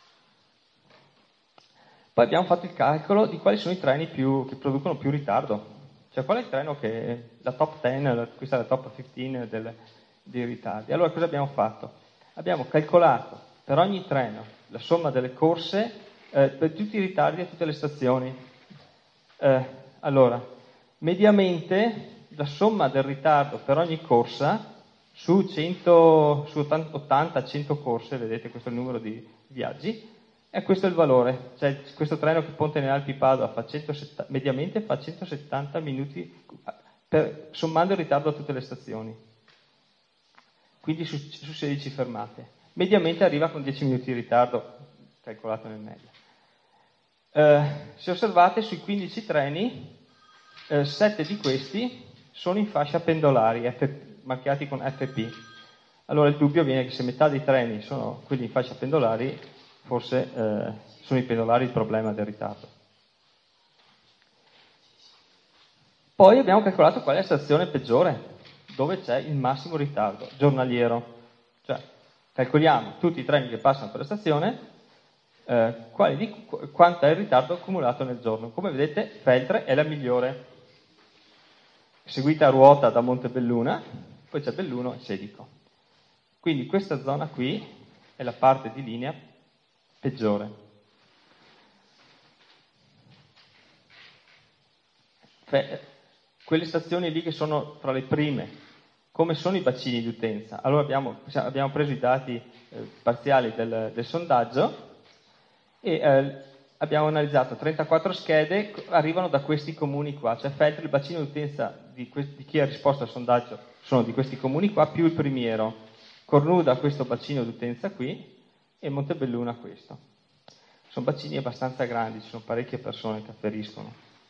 Speaker 6: Poi abbiamo fatto il calcolo di quali sono i treni più, che producono più ritardo, cioè qual è il treno che la top dieci, questa è la top quindici del, dei ritardi. Allora cosa abbiamo fatto? Abbiamo calcolato per ogni treno la somma delle corse eh, per tutti i ritardi a tutte le stazioni. Eh, allora, mediamente la somma del ritardo per ogni corsa su, cento, su ottanta cento corse, vedete questo è il numero di viaggi, e questo è il valore, cioè questo treno che Ponte nelle Alpi Padova fa centosettanta, mediamente fa centosettanta minuti per, sommando il ritardo a tutte le stazioni, quindi su, su sedici fermate, mediamente arriva con dieci minuti di ritardo calcolato nel medio. Eh, se osservate sui quindici treni, eh, sette di questi sono in fascia pendolari, F, marchiati con F P. Allora il dubbio viene che se metà dei treni sono quelli in fascia pendolari, forse eh, sono i pendolari il problema del ritardo. Poi abbiamo calcolato qual è la stazione peggiore, dove c'è il massimo ritardo giornaliero. Cioè, calcoliamo tutti i treni che passano per la stazione, eh, quali di, qu- quanto è il ritardo accumulato nel giorno. Come vedete, Feltre è la migliore, seguita a ruota da Montebelluna, poi c'è Belluno e Sedico. Quindi questa zona qui è la parte di linea peggiore. Beh, quelle stazioni lì che sono tra le prime, come sono i bacini di utenza? Allora abbiamo, abbiamo preso i dati eh, parziali del, del sondaggio e eh, abbiamo analizzato trentaquattro schede, arrivano da questi comuni qua, cioè Feltre, il bacino di utenza di, que- di chi ha risposto al sondaggio sono di questi comuni qua, più il Primiero. Cornuda ha questo bacino di utenza qui e Montebelluna ha questo. Sono bacini abbastanza grandi, ci sono parecchie persone che afferiscono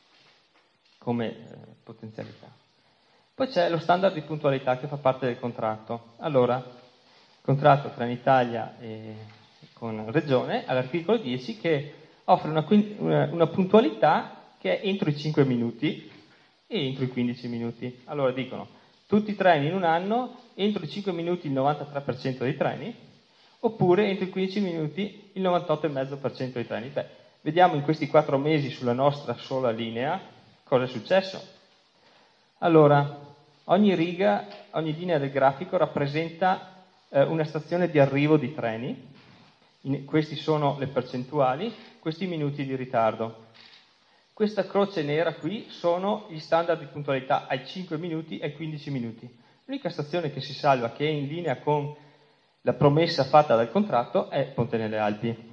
Speaker 6: come eh, potenzialità. Poi c'è lo standard di puntualità che fa parte del contratto. Allora, il contratto tra Italia e con Regione, all'articolo dieci, che offre una, una, una puntualità che è entro i cinque minuti e entro i quindici minuti. Allora dicono, tutti i treni in un anno, entro i cinque minuti il novantatré per cento dei treni, oppure entro i quindici minuti il novantotto virgola cinque per cento dei treni. Beh, vediamo in questi quattro mesi sulla nostra sola linea cosa è successo. Allora, ogni riga, ogni linea del grafico rappresenta eh, una stazione di arrivo di treni. In, questi sono le percentuali, questi minuti di ritardo. Questa croce nera qui sono gli standard di puntualità ai cinque minuti e ai quindici minuti. L'unica stazione che si salva, che è in linea con la promessa fatta dal contratto, è Ponte nelle Alpi.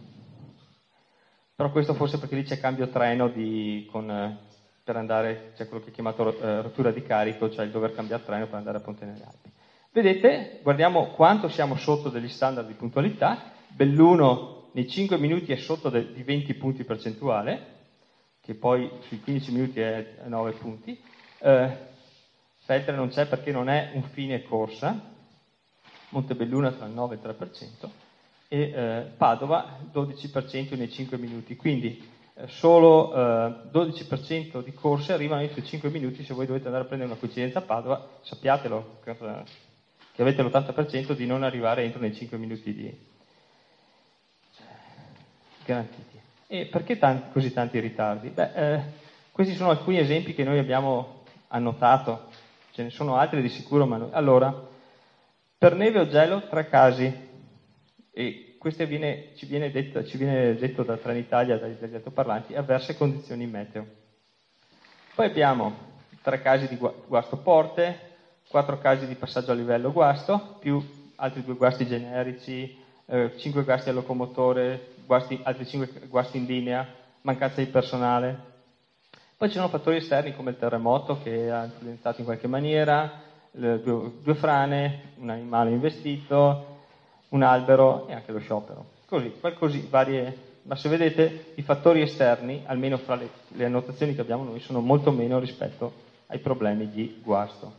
Speaker 6: Però questo forse perché lì c'è cambio treno di, con, eh, per andare, c'è quello che è chiamato eh, rottura di carico, cioè il dover cambiare treno per andare a Ponte nelle Alpi. Vedete, guardiamo quanto siamo sotto degli standard di puntualità. Belluno nei cinque minuti è sotto de, di venti punti percentuale, che poi sui quindici minuti è nove punti. Eh, Feltre non c'è perché non è un fine corsa, Montebelluna tra il nove e il tre per cento e eh, Padova dodici per cento nei cinque minuti, quindi eh, solo eh, dodici per cento di corse arrivano entro i cinque minuti. Se voi dovete andare a prendere una coincidenza a Padova, sappiatelo che, che avete l'ottanta per cento di non arrivare entro nei cinque minuti di garantiti. E perché tanti, così tanti ritardi? Beh, eh, questi sono alcuni esempi che noi abbiamo annotato, ce ne sono altri di sicuro, ma noi... Allora, per neve o gelo, tre casi, e questo viene, ci, viene detto, ci viene detto da Trenitalia, dagli, dagli altoparlanti, avverse condizioni meteo. Poi abbiamo tre casi di guasto porte, quattro casi di passaggio a livello guasto, più altri due guasti generici, eh, cinque guasti al locomotore, guasti, altri cinque guasti in linea, mancanza di personale. Poi ci sono fattori esterni come il terremoto che ha influenzato in qualche maniera, le, due, due frane, un animale investito, un albero e anche lo sciopero. Così, qualcosa varie, ma se vedete i fattori esterni, almeno fra le, le annotazioni che abbiamo noi, sono molto meno rispetto ai problemi di guasto.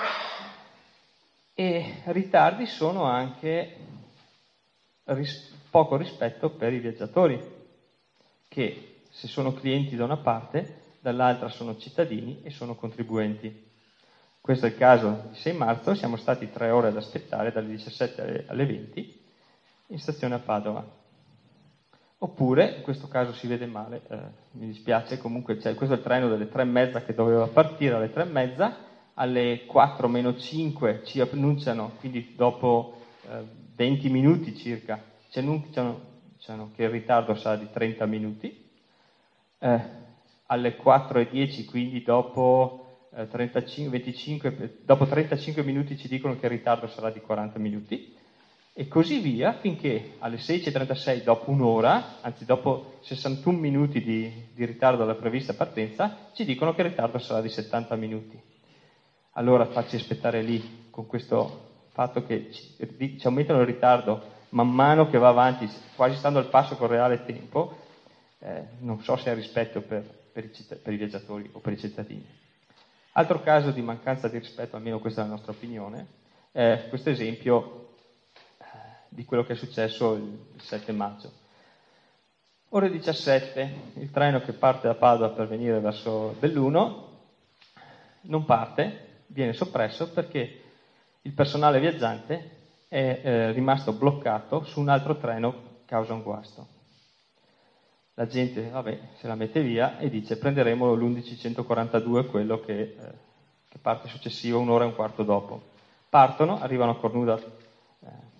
Speaker 6: E ritardi sono anche ris- poco rispetto per i viaggiatori, che se sono clienti da una parte, dall'altra sono cittadini e sono contribuenti. Questo è il caso di sei marzo, siamo stati tre ore ad aspettare dalle diciassette alle venti in stazione a Padova. Oppure, in questo caso si vede male, eh, mi dispiace, comunque c'è, questo è il treno delle tre e mezza che doveva partire alle tre e mezza, alle quattro meno cinque ci annunciano, quindi dopo eh, venti minuti circa, ci annunciano, annunciano che il ritardo sarà di trenta minuti, eh, alle quattro e dieci, quindi dopo eh, trentacinque, venticinque, dopo trentacinque minuti ci dicono che il ritardo sarà di quaranta minuti, e così via finché alle sedici e trentasei, dopo un'ora, anzi dopo sessantuno minuti di, di ritardo alla prevista partenza, ci dicono che il ritardo sarà di settanta minuti. Allora facci aspettare lì, con questo fatto che ci, ci aumentano il ritardo man mano che va avanti, quasi stando al passo col reale tempo, eh, non so se è rispetto per, per, i citt- per i viaggiatori o per i cittadini. Altro caso di mancanza di rispetto, almeno questa è la nostra opinione, è questo esempio di quello che è successo il sette maggio. Ore diciassette, il treno che parte da Padova per venire verso Belluno non parte, viene soppresso perché il personale viaggiante è eh, rimasto bloccato su un altro treno causa un guasto. La gente, vabbè, se la mette via e dice prenderemo l'undicicentoquarantadue, quello che, eh, che parte successivo, un'ora e un quarto dopo. Partono, arrivano a Cornuda eh,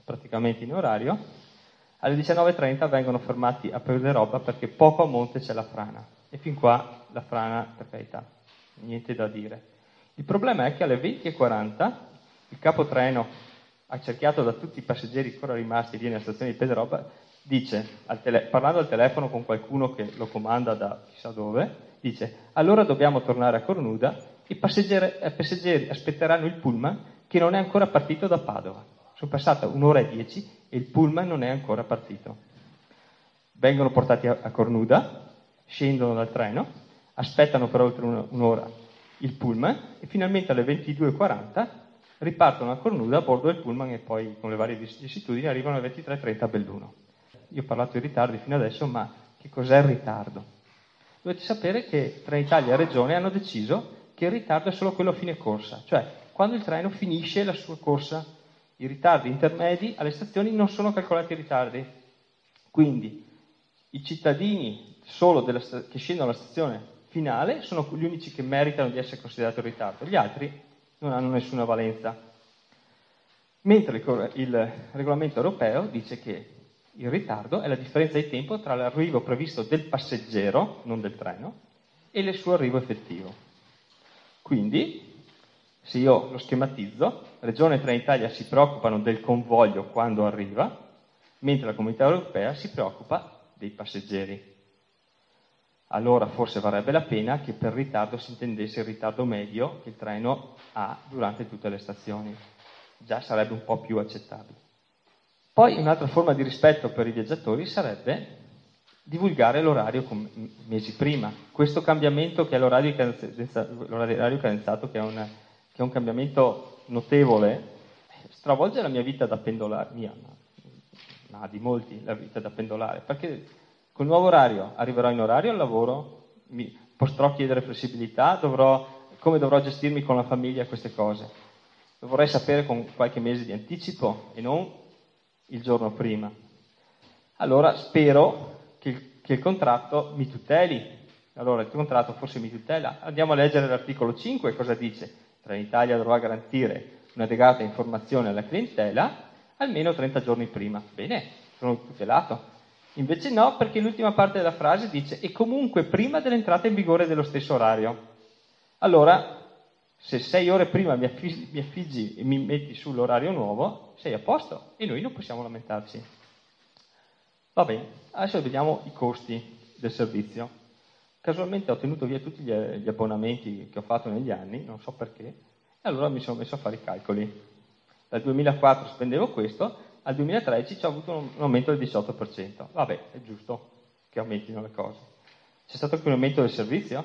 Speaker 6: praticamente in orario, alle diciannove e trenta vengono fermati a prendere roba perché poco a monte c'è la frana. E fin qua la frana, per carità, niente da dire. Il problema è che alle venti e quaranta il capotreno, accerchiato da tutti i passeggeri ancora rimasti lì nella stazione di Pederoba, dice, al tele- parlando al telefono con qualcuno che lo comanda da chissà dove, dice: allora dobbiamo tornare a Cornuda, i passeggeri, i passeggeri aspetteranno il pullman che non è ancora partito da Padova. Sono passata un'ora e dieci e il pullman non è ancora partito. Vengono portati a, a Cornuda, scendono dal treno, aspettano per oltre un, un'ora il pullman e finalmente alle ventidue e quaranta ripartono a Cornuda a bordo del pullman e poi con le varie vicissitudini arrivano alle ventitré e trenta a Belluno. Io ho parlato di ritardi fino adesso, ma che cos'è il ritardo? Dovete sapere che Trenitalia e Regione hanno deciso che il ritardo è solo quello a fine corsa, cioè quando il treno finisce la sua corsa. I ritardi intermedi alle stazioni non sono calcolati ritardi. Quindi i cittadini solo della, che scendono alla stazione finale sono gli unici che meritano di essere considerati in ritardo, gli altri non hanno nessuna valenza. Mentre il, il regolamento europeo dice che il ritardo è la differenza di tempo tra l'arrivo previsto del passeggero, non del treno, e il suo arrivo effettivo. Quindi, se io lo schematizzo, Regione e Trenitalia si preoccupano del convoglio quando arriva, mentre la Comunità Europea si preoccupa dei passeggeri. Allora forse varrebbe la pena che per ritardo si intendesse il ritardo medio che il treno ha durante tutte le stazioni. Già sarebbe un po' più accettabile. Poi un'altra forma di rispetto per i viaggiatori sarebbe divulgare l'orario com- mesi prima. Questo cambiamento che è l'orario cadenzato, l'orario cadenzato che è, una, che è un cambiamento notevole, stravolge la mia vita da pendolare, mia, ma, ma di molti la vita da pendolare, perché col nuovo orario arriverò in orario al lavoro, mi potrò chiedere flessibilità, dovrò, come dovrò gestirmi con la famiglia queste cose. Lo vorrei sapere con qualche mese di anticipo e non il giorno prima. Allora spero che il, che il contratto mi tuteli. Allora il contratto forse mi tutela. Andiamo a leggere l'articolo cinque, cosa dice? Trenitalia dovrà garantire un'adeguata informazione alla clientela almeno trenta giorni prima. Bene, sono tutelato. Invece no, perché l'ultima parte della frase dice e comunque prima dell'entrata in vigore dello stesso orario. Allora, se sei ore prima mi affigi, mi affigi e mi metti sull'orario nuovo, sei a posto e noi non possiamo lamentarci. Va bene, adesso vediamo i costi del servizio. Casualmente ho tenuto via tutti gli, gli abbonamenti che ho fatto negli anni, non so perché, e allora mi sono messo a fare i calcoli. Dal duemilaquattro spendevo questo, al duemilatredici ci ho avuto un, un aumento del diciotto per cento. Vabbè, è giusto che aumentino le cose. C'è stato anche un aumento del servizio?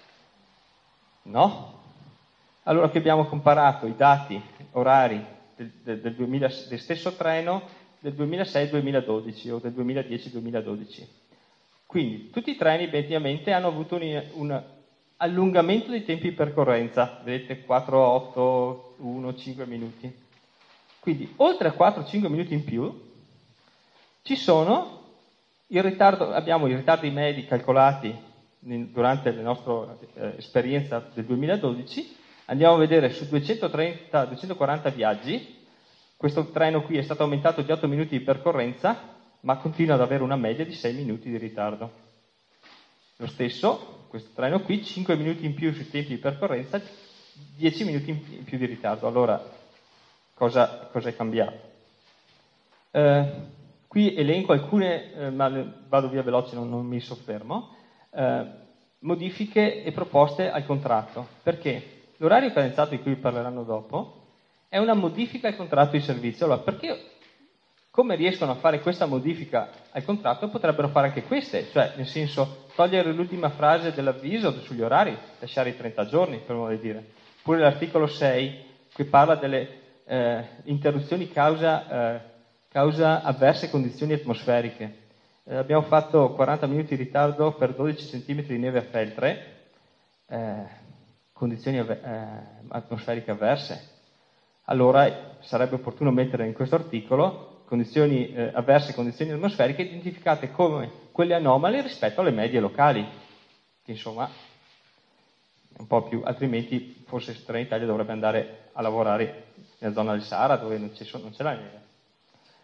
Speaker 6: No? Allora che abbiamo comparato i dati orari del, del, del, duemila, del stesso treno del duemilasei duemiladodici o del duemiladieci duemiladodici. Quindi tutti i treni ovviamente hanno avuto un, un allungamento dei tempi di percorrenza, vedete quattro, otto, uno, cinque minuti. Quindi oltre a quattro cinque minuti in più ci sono il ritardo, abbiamo i ritardi medi calcolati durante la nostra eh, esperienza del duemiladodici. Andiamo a vedere su duecentotrenta duecentoquaranta viaggi, questo treno qui è stato aumentato di otto minuti di percorrenza, ma continua ad avere una media di sei minuti di ritardo. Lo stesso, questo treno qui, cinque minuti in più sui tempi di percorrenza, dieci minuti in più di ritardo. Allora, cosa, cosa è cambiato? Eh, qui elenco alcune, eh, ma vado via veloce, non, non mi soffermo, eh, modifiche e proposte al contratto. Perché? L'orario cadenzato di cui parleranno dopo è una modifica al contratto di servizio. Allora, perché come riescono a fare questa modifica al contratto potrebbero fare anche queste, cioè nel senso togliere l'ultima frase dell'avviso sugli orari, lasciare i trenta giorni per modo di dire. Oppure l'articolo sei che parla delle eh, interruzioni causa, eh, causa avverse condizioni atmosferiche. Eh, abbiamo fatto quaranta minuti di ritardo per dodici centimetri di neve a Feltre. Eh, condizioni eh, atmosferiche avverse. Allora sarebbe opportuno mettere in questo articolo condizioni eh, avverse, condizioni atmosferiche identificate come quelle anomale rispetto alle medie locali, che insomma è un po' più, altrimenti forse Trenitalia dovrebbe andare a lavorare nella zona del Sahara dove non c'è, non c'è la neve.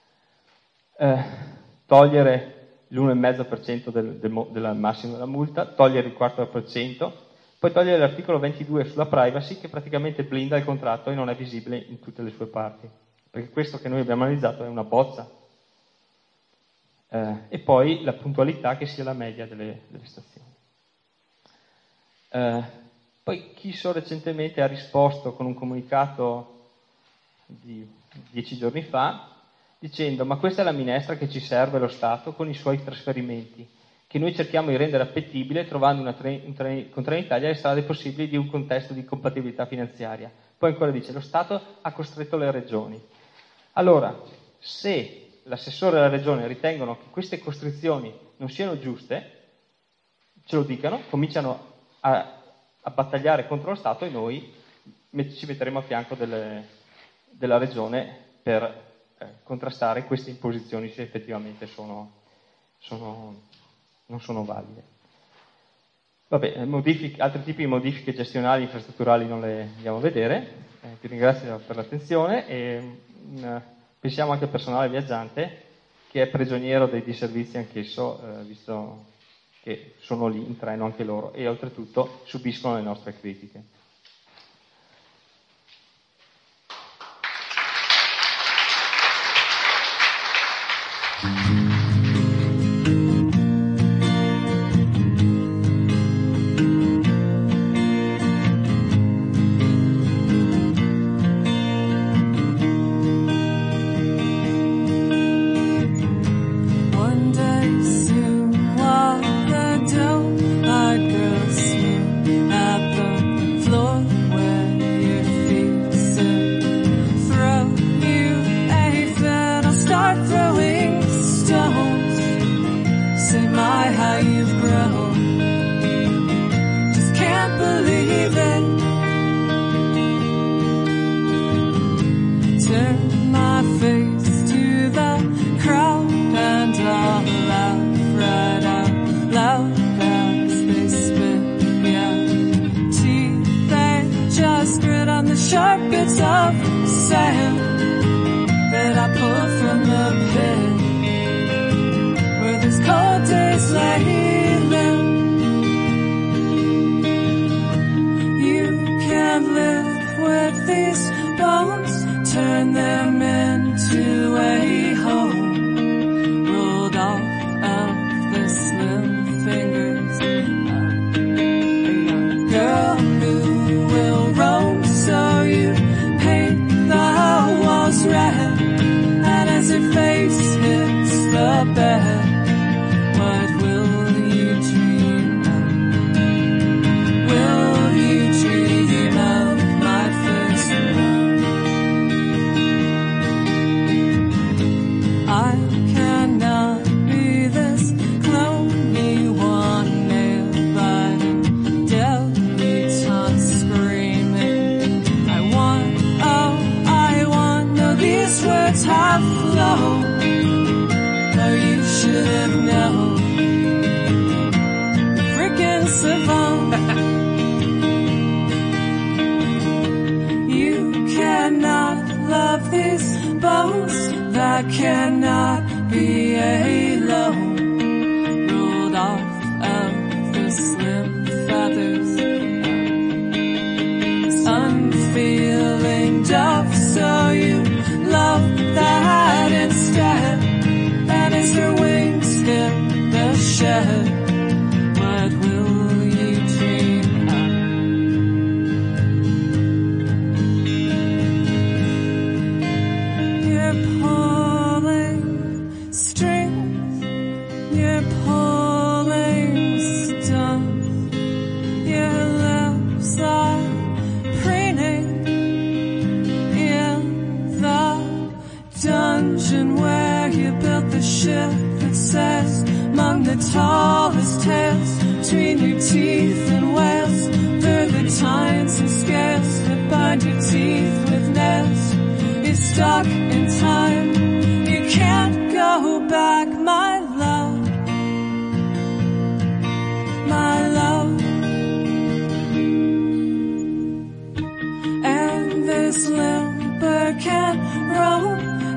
Speaker 6: eh, togliere l'uno virgola cinque per cento del, del, del massimo della multa, togliere il quattro per cento, poi togliere l'articolo ventidue sulla privacy che praticamente blinda il contratto e non è visibile in tutte le sue parti, perché questo che noi abbiamo analizzato è una bozza. Eh, e poi la puntualità che sia la media delle, delle stazioni. Eh, poi Chiso recentemente ha risposto con un comunicato di dieci giorni fa dicendo: ma questa è la minestra che ci serve lo Stato con i suoi trasferimenti, che noi cerchiamo di rendere appetibile trovando una tre, un tre, con Trenitalia le strade possibili di un contesto di compatibilità finanziaria. Poi ancora dice: lo Stato ha costretto le regioni. Allora, se l'assessore e la regione ritengono che queste costrizioni non siano giuste, ce lo dicano, cominciano a, a battagliare contro lo Stato e noi ci metteremo a fianco delle, della regione per eh, contrastare queste imposizioni se effettivamente sono, sono, non sono valide. Vabbè, modifiche, altri tipi di modifiche gestionali e infrastrutturali non le andiamo a vedere. Eh, ti ringrazio per l'attenzione e mh, pensiamo anche al personale viaggiante che è prigioniero dei disservizi anch'esso, eh, visto che sono lì in treno anche loro e oltretutto subiscono le nostre critiche.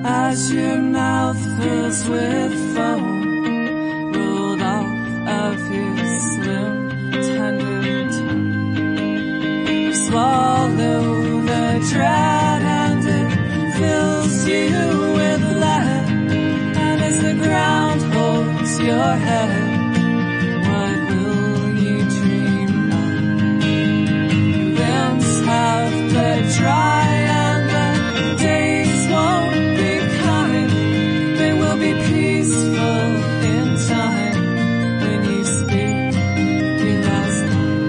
Speaker 7: as your mouth fills with foam, rolled off of his slim, tender tongue. You swallow the dread and it fills you with lead, and as the ground holds your head, what will you dream of? Your limbs have bled dry and the days won't be kind. They will be peaceful in time when you speak your last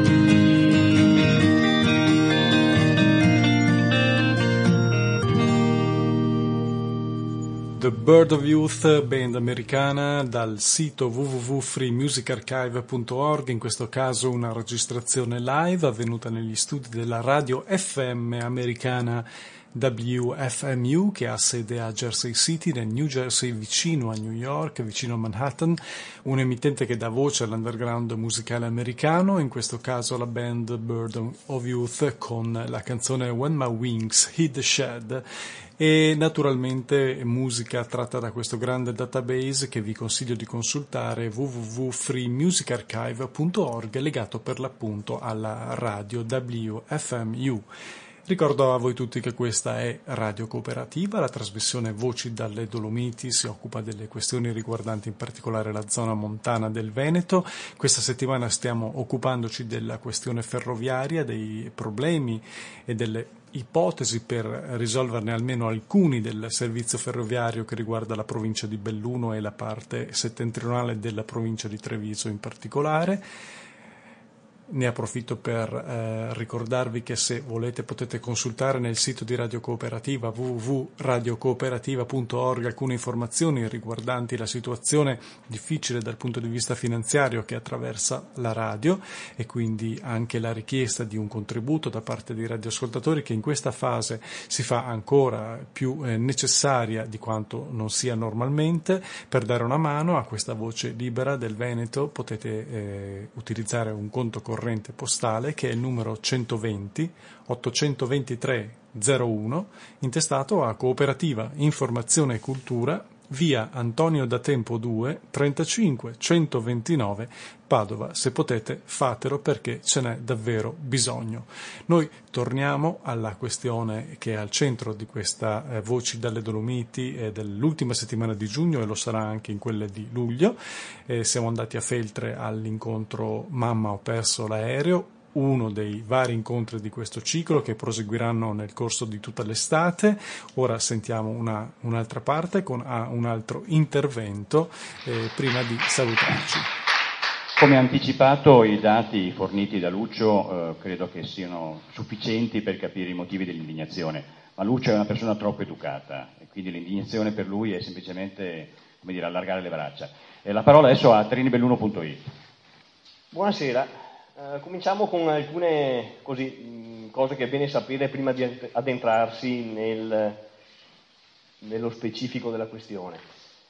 Speaker 7: line.
Speaker 2: The Bird of Youth, band americana, dal sito w w w punto free music archive punto org, in questo caso una registrazione live avvenuta negli studi della radio F M americana W F M U, che ha sede a Jersey City, nel New Jersey, vicino a New York, vicino a Manhattan, un emittente che dà voce all'underground musicale americano, in questo caso la band Bird of Youth con la canzone When My Wings Hit the Shed, e naturalmente musica tratta da questo grande database che vi consiglio di consultare, w w w punto free music archive punto org, legato per l'appunto alla radio W F M U. Ricordo a voi tutti che questa è Radio Cooperativa, la trasmissione Voci dalle Dolomiti si occupa delle questioni riguardanti in particolare la zona montana del Veneto. Questa settimana stiamo occupandoci della questione ferroviaria, dei problemi e delle ipotesi per risolverne almeno alcuni del servizio ferroviario che riguarda la provincia di Belluno e la parte settentrionale della provincia di Treviso in particolare. Ne approfitto per eh, ricordarvi che se volete potete consultare nel sito di Radio Cooperativa w w w punto radio cooperativa punto org alcune informazioni riguardanti la situazione difficile dal punto di vista finanziario che attraversa la radio, e quindi anche la richiesta di un contributo da parte dei radioascoltatori, che in questa fase si fa ancora più eh, necessaria di quanto non sia normalmente. Per dare una mano a questa voce libera del Veneto potete eh, utilizzare un conto corrente corrente postale che è il numero centoventi ottocentoventitré zero uno, intestato a Cooperativa Informazione e Cultura, via Antonio da Tempo due, trentacinque centoventinove, Padova. Se potete fatelo, perché ce n'è davvero bisogno. Noi torniamo alla questione che è al centro di questa eh, Voci dalle Dolomiti eh, dell'ultima settimana di giugno, e lo sarà anche in quelle di luglio. Eh, siamo andati a Feltre all'incontro Mamma ho perso l'aereo, uno dei vari incontri di questo ciclo che proseguiranno nel corso di tutta l'estate. Ora sentiamo una, un'altra parte con ah, un altro intervento eh, prima di salutarci.
Speaker 5: Come anticipato, i dati forniti da Lucio eh, credo che siano sufficienti per capire i motivi dell'indignazione, ma Lucio è una persona troppo educata e quindi l'indignazione per lui è semplicemente, come dire, allargare le braccia. E la parola adesso a trinibelluno punto it.
Speaker 8: Buonasera. Uh, cominciamo con alcune così, mh, cose che è bene sapere prima di addentrarsi nel, nello specifico della questione.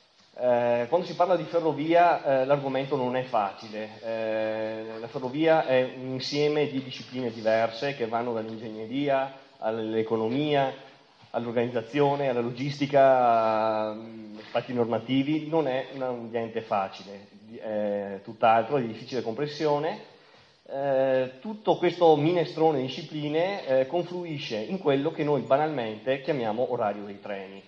Speaker 8: Uh, quando si parla di ferrovia uh, l'argomento non è facile. Uh, la ferrovia è un insieme di discipline diverse che vanno dall'ingegneria all'economia, all'organizzazione, alla logistica, agli aspetti normativi. Non è un ambiente facile, è tutt'altro, di difficile comprensione. Eh, tutto questo minestrone di discipline eh, confluisce in quello che noi banalmente chiamiamo orario dei treni.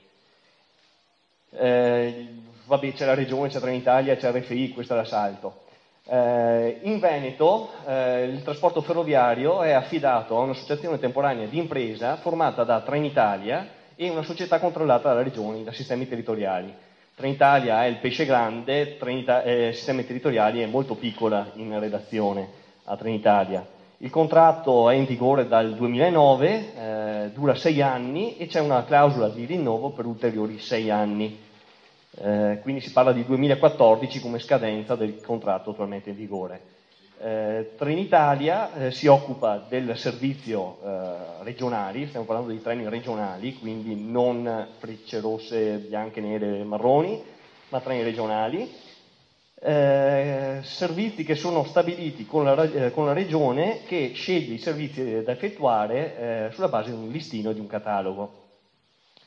Speaker 8: Eh, vabbè, c'è la regione, c'è Trenitalia, c'è R F I, questo è l'assalto. Eh, in Veneto eh, il trasporto ferroviario è affidato a un'associazione temporanea di impresa formata da Trenitalia e una società controllata dalle regioni, da sistemi territoriali. Trenitalia è il pesce grande, Trenita- eh, sistemi territoriali è molto piccola in redazione a Trenitalia. Il contratto è in vigore dal duemilanove, eh, dura sei anni e c'è una clausola di rinnovo per ulteriori sei anni. Eh, quindi si parla di duemilaquattordici come scadenza del contratto attualmente in vigore. Eh, Trenitalia eh, si occupa del servizio eh, regionali, stiamo parlando di treni regionali, quindi non frecce rosse, bianche, nere, marroni, ma treni regionali. Eh, servizi che sono stabiliti con la, eh, con la regione, che sceglie i servizi da effettuare eh, sulla base di un listino, di un catalogo.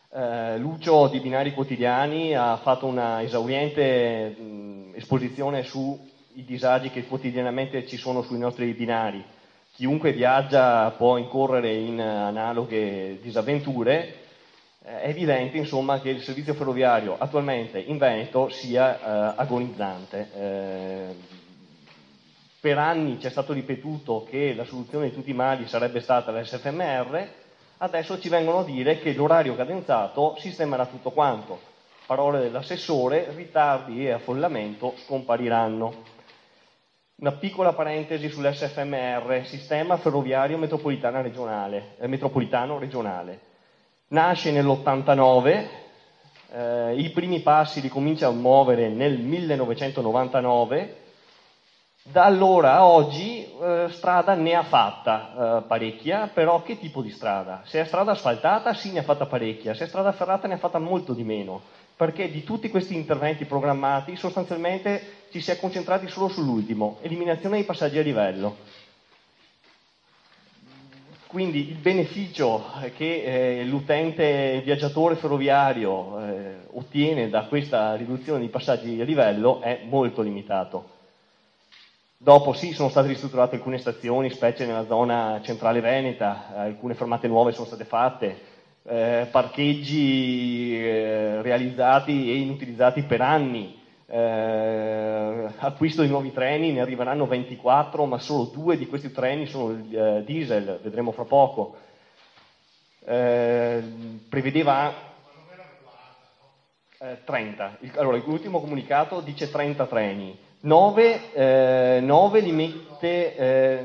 Speaker 8: Eh, Lucio di Binari Quotidiani ha fatto una esauriente mh, esposizione sui disagi che quotidianamente ci sono sui nostri binari. Chiunque viaggia può incorrere in analoghe disavventure. Eh, è evidente, insomma, che il servizio ferroviario attualmente in Veneto sia eh, agonizzante. Eh, per anni ci è stato ripetuto che la soluzione di tutti i mali sarebbe stata l'S F M R. Adesso ci vengono a dire che l'orario cadenzato sistemerà tutto quanto. Parole dell'assessore: ritardi e affollamento scompariranno. Una piccola parentesi sull'S F M R, Sistema Ferroviario Metropolitano Regionale. Eh, metropolitano regionale. Nasce nell'ottantanove, eh, i primi passi li comincia a muovere nel millenovecentonovantanove. Da allora a oggi eh, strada ne ha fatta eh, parecchia, però che tipo di strada? Se è strada asfaltata, sì, ne ha fatta parecchia; se è strada ferrata, ne ha fatta molto di meno, perché di tutti questi interventi programmati sostanzialmente ci si è concentrati solo sull'ultimo: eliminazione dei passaggi a livello. Quindi il beneficio che eh, l'utente viaggiatore ferroviario eh, ottiene da questa riduzione dei passaggi a livello è molto limitato. Dopo sì, sono state ristrutturate alcune stazioni, specie nella zona centrale veneta, alcune fermate nuove sono state fatte, eh, parcheggi eh, realizzati e inutilizzati per anni, eh, acquisto di nuovi treni, ne arriveranno ventiquattro, ma solo due di questi treni sono eh, diesel, vedremo fra poco. Eh, prevedeva eh, trenta, Il, allora l'ultimo comunicato dice trenta treni. nove, eh, nove li mette, eh,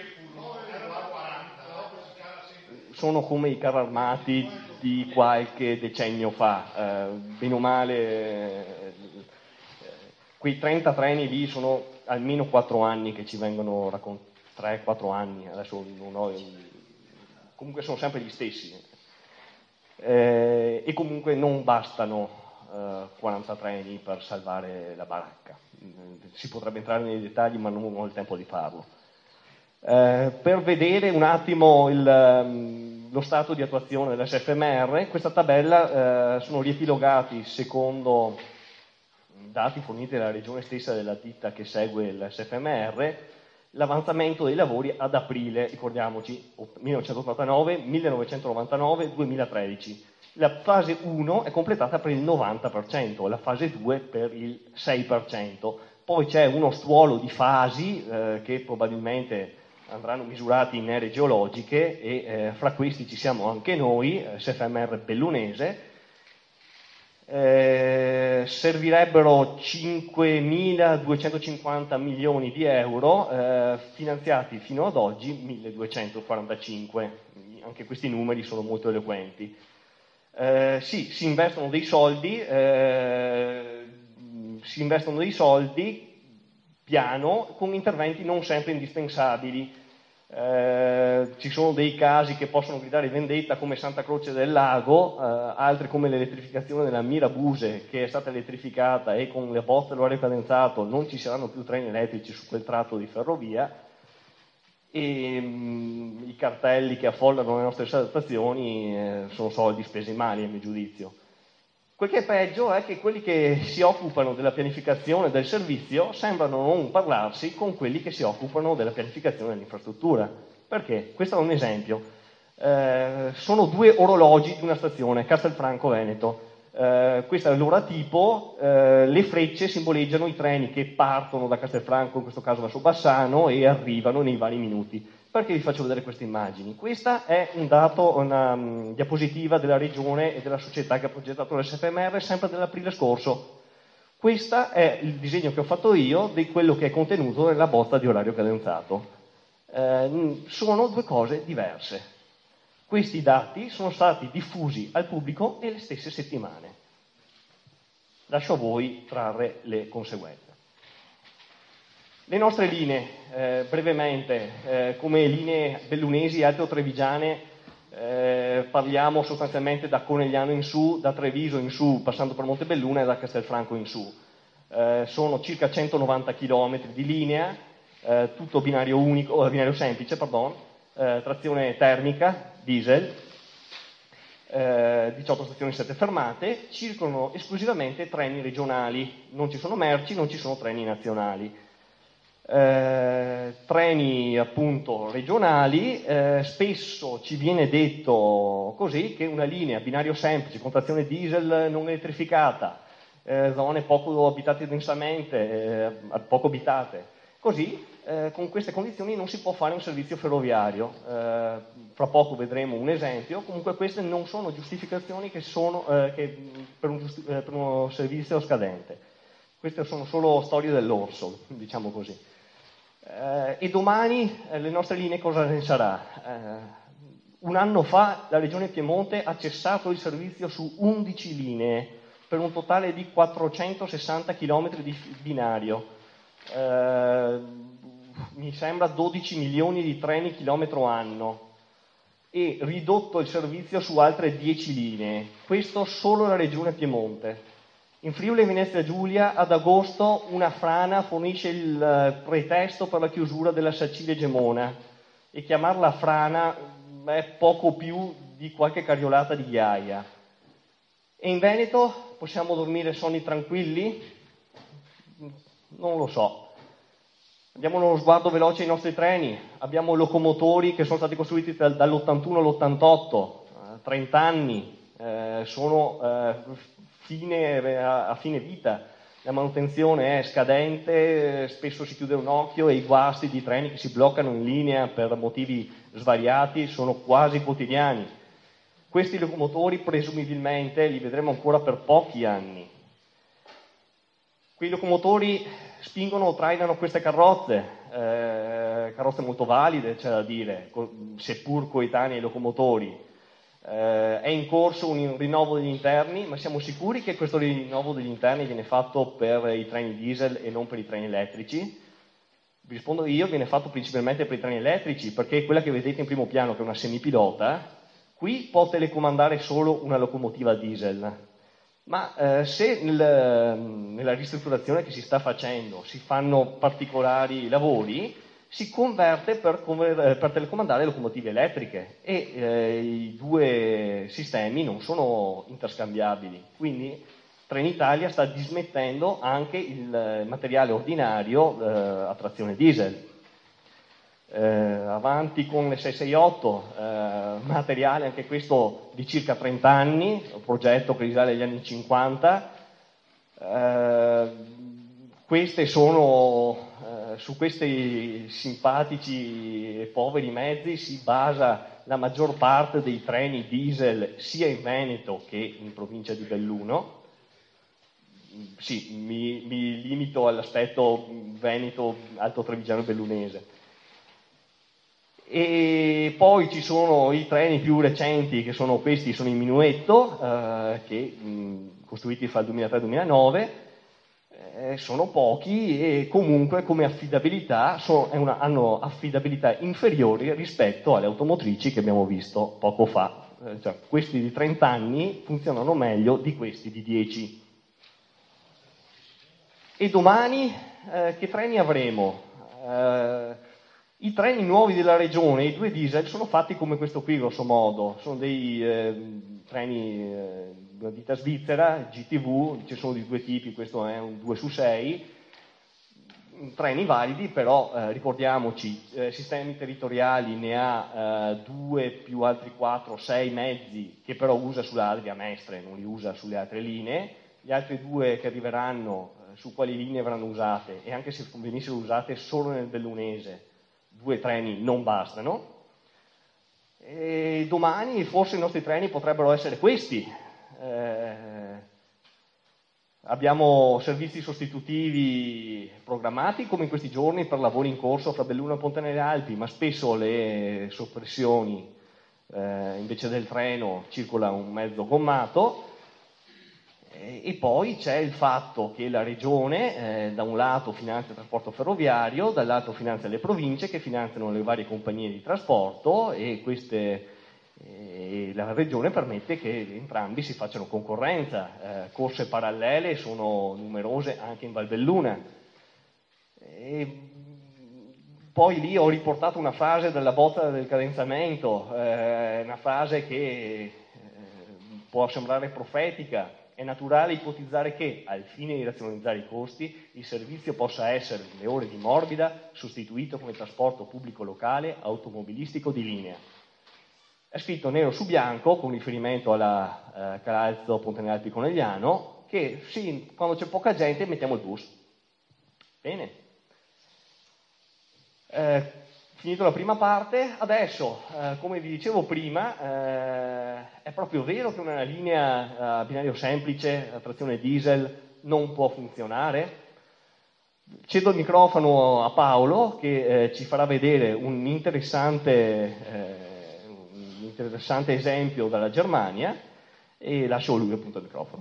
Speaker 8: sono come i carri armati di qualche decennio fa, eh, bene o male, eh, quei trenta treni lì sono almeno quattro anni che ci vengono raccontati, tre quattro anni, adesso non ho, comunque sono sempre gli stessi, eh, e comunque non bastano quaranta treni per salvare la baracca. Si potrebbe entrare nei dettagli, ma non ho il tempo di farlo. Eh, per vedere un attimo il, lo stato di attuazione dell'S F M R, questa tabella eh, sono riepilogati secondo dati forniti dalla regione stessa della ditta che segue l'S F M R, l'avanzamento dei lavori ad aprile, ricordiamoci, millenovecentottantanove, millenovecentonovantanove, duemilatredici. La fase uno è completata per il novanta per cento, la fase due per il sei per cento. Poi c'è uno stuolo di fasi eh, che probabilmente andranno misurati in ere geologiche e eh, fra questi ci siamo anche noi, S F M R bellunese. Eh, servirebbero cinquemiladuecentocinquanta milioni di euro, eh, finanziati fino ad oggi milleduecentoquarantacinque. Anche questi numeri sono molto eloquenti. Eh, sì, si investono dei soldi, eh, si investono dei soldi piano con interventi non sempre indispensabili. Eh, ci sono dei casi che possono gridare vendetta come Santa Croce del Lago, eh, altri come l'elettrificazione della Mirabuse, che è stata elettrificata e con le bozze dell'orario cadenzato non ci saranno più treni elettrici su quel tratto di ferrovia. E mh, i cartelli che affollano le nostre stazioni eh, sono soldi spesi male, a mio giudizio. Quel che è peggio è che quelli che si occupano della pianificazione del servizio sembrano non parlarsi con quelli che si occupano della pianificazione dell'infrastruttura. Perché? Questo è un esempio. Eh, sono due orologi di una stazione, Castelfranco Veneto. Eh, questo è l'ora tipo, eh, le frecce simboleggiano i treni che partono da Castelfranco, in questo caso verso Bassano, e arrivano nei vari minuti. Perché vi faccio vedere queste immagini? Questa è un dato, una um, diapositiva della regione e della società che ha progettato l'S F M R sempre dell'aprile scorso. Questo è il disegno che ho fatto io di quello che è contenuto nella bozza di orario cadenzato. Eh, sono due cose diverse. Questi dati sono stati diffusi al pubblico nelle stesse settimane. Lascio a voi trarre le conseguenze. Le nostre linee, eh, brevemente, eh, come linee bellunesi e alto-trevigiane, eh, parliamo sostanzialmente da Conegliano in su, da Treviso in su, passando per Montebelluna, e da Castelfranco in su. Eh, sono circa centonovanta chilometri di linea, eh, tutto binario unico, binario semplice, pardon, eh, trazione termica, diesel. eh, diciotto stazioni, sette fermate, circolano esclusivamente treni regionali, non ci sono merci, non ci sono treni nazionali. Eh, treni appunto regionali, eh, spesso ci viene detto così che una linea binario semplice con trazione diesel non elettrificata, eh, zone poco abitate densamente, eh, poco abitate, così eh, con queste condizioni non si può fare un servizio ferroviario. Eh, fra poco vedremo un esempio. Comunque queste non sono giustificazioni che sono, eh, che per, un giusti- eh, per uno servizio scadente. Queste sono solo storie dell'orso, diciamo così. Eh, e domani eh, le nostre linee cosa ne sarà? Eh, un anno fa la Regione Piemonte ha cessato il servizio su undici linee per un totale di quattrocentosessanta chilometri di binario, eh, mi sembra dodici milioni di treni chilometro anno, e ridotto il servizio su altre dieci linee. Questo solo la Regione Piemonte. In Friuli e Venezia Giulia ad agosto una frana fornisce il pretesto per la chiusura della Sacile Gemona, e chiamarla frana è poco più di qualche cariolata di ghiaia. E in Veneto possiamo dormire sonni tranquilli? Non lo so. Diamo uno sguardo veloce ai nostri treni. Abbiamo locomotori che sono stati costruiti dall'ottantuno all'ottantotto, trenta anni, eh, sono eh, fine, a fine vita, la manutenzione è scadente, spesso si chiude un occhio e i guasti di treni che si bloccano in linea per motivi svariati sono quasi quotidiani. Questi locomotori presumibilmente li vedremo ancora per pochi anni. Quei locomotori spingono o trainano queste carrozze, eh, carrozze molto valide, c'è da dire, seppur coetanee ai locomotori. Eh, è in corso un rinnovo degli interni, ma siamo sicuri che questo rinnovo degli interni viene fatto per i treni diesel e non per i treni elettrici? Vi rispondo io, viene fatto principalmente per i treni elettrici, perché quella che vedete in primo piano, che è una semipilota, qui può telecomandare solo una locomotiva diesel. Ma eh, se nel, nella ristrutturazione che si sta facendo si fanno particolari lavori, si converte per, per telecomandare locomotive elettriche, e eh, i due sistemi non sono interscambiabili. Quindi Trenitalia sta dismettendo anche il materiale ordinario eh, a trazione diesel. Eh, avanti con le sei sei otto, eh, materiale anche questo di circa trenta anni, un progetto che risale agli anni cinquanta. Eh, queste sono eh, su questi simpatici e poveri mezzi si basa la maggior parte dei treni diesel sia in Veneto che in provincia di Belluno. Sì, mi, mi limito all'aspetto Veneto, Alto Trevigiano e Bellunese. E poi ci sono i treni più recenti, che sono questi, sono in minuetto, eh, che mh, costruiti fra il duemilatré duemilanove, eh, sono pochi e comunque come affidabilità sono, è una, hanno affidabilità inferiori rispetto alle automotrici che abbiamo visto poco fa. Eh, cioè, questi di trenta anni funzionano meglio di questi di dieci. E domani eh, che treni avremo? Eh, I treni nuovi della regione, i due diesel, sono fatti come questo qui, grosso modo. Sono dei eh, treni eh, di una ditta svizzera, G T V, ci sono di due tipi, questo è un due su sei. Treni validi, però eh, ricordiamoci, eh, sistemi territoriali ne ha eh, due più altri quattro, sei mezzi, che però usa sulla Adria Mestre, non li usa sulle altre linee. Gli altri due che arriveranno, eh, su quali linee verranno usate, e anche se venissero usate solo nel bellunese, due treni non bastano. E domani forse i nostri treni potrebbero essere questi. Eh, abbiamo servizi sostitutivi programmati come in questi giorni per lavori in corso fra Belluno e Ponte nelle Alpi, ma spesso le soppressioni, eh, invece del treno circola un mezzo gommato. E poi c'è il fatto che la regione eh, da un lato finanzia il trasporto ferroviario, dall'altro finanzia le province che finanziano le varie compagnie di trasporto, e queste, eh, la regione permette che entrambi si facciano concorrenza. Eh, corse parallele sono numerose anche in Valbelluna. E poi lì ho riportato una frase della bozza del cadenzamento, eh, una frase che può sembrare profetica, è naturale ipotizzare che, al fine di razionalizzare i costi, il servizio possa essere, nelle ore di morbida, sostituito come trasporto pubblico locale automobilistico di linea. È scritto nero su bianco, con riferimento alla eh, Calalzo Ponte Nealpi Conegliano, che sì, quando c'è poca gente mettiamo il bus. Bene. Eh, finito la prima parte, adesso, eh, come vi dicevo prima, eh, è proprio vero che una linea a binario semplice, a trazione diesel, non può funzionare? Cedo il microfono a Paolo, che eh, ci farà vedere un interessante, eh, un interessante esempio dalla Germania, e lascio a lui appunto il microfono.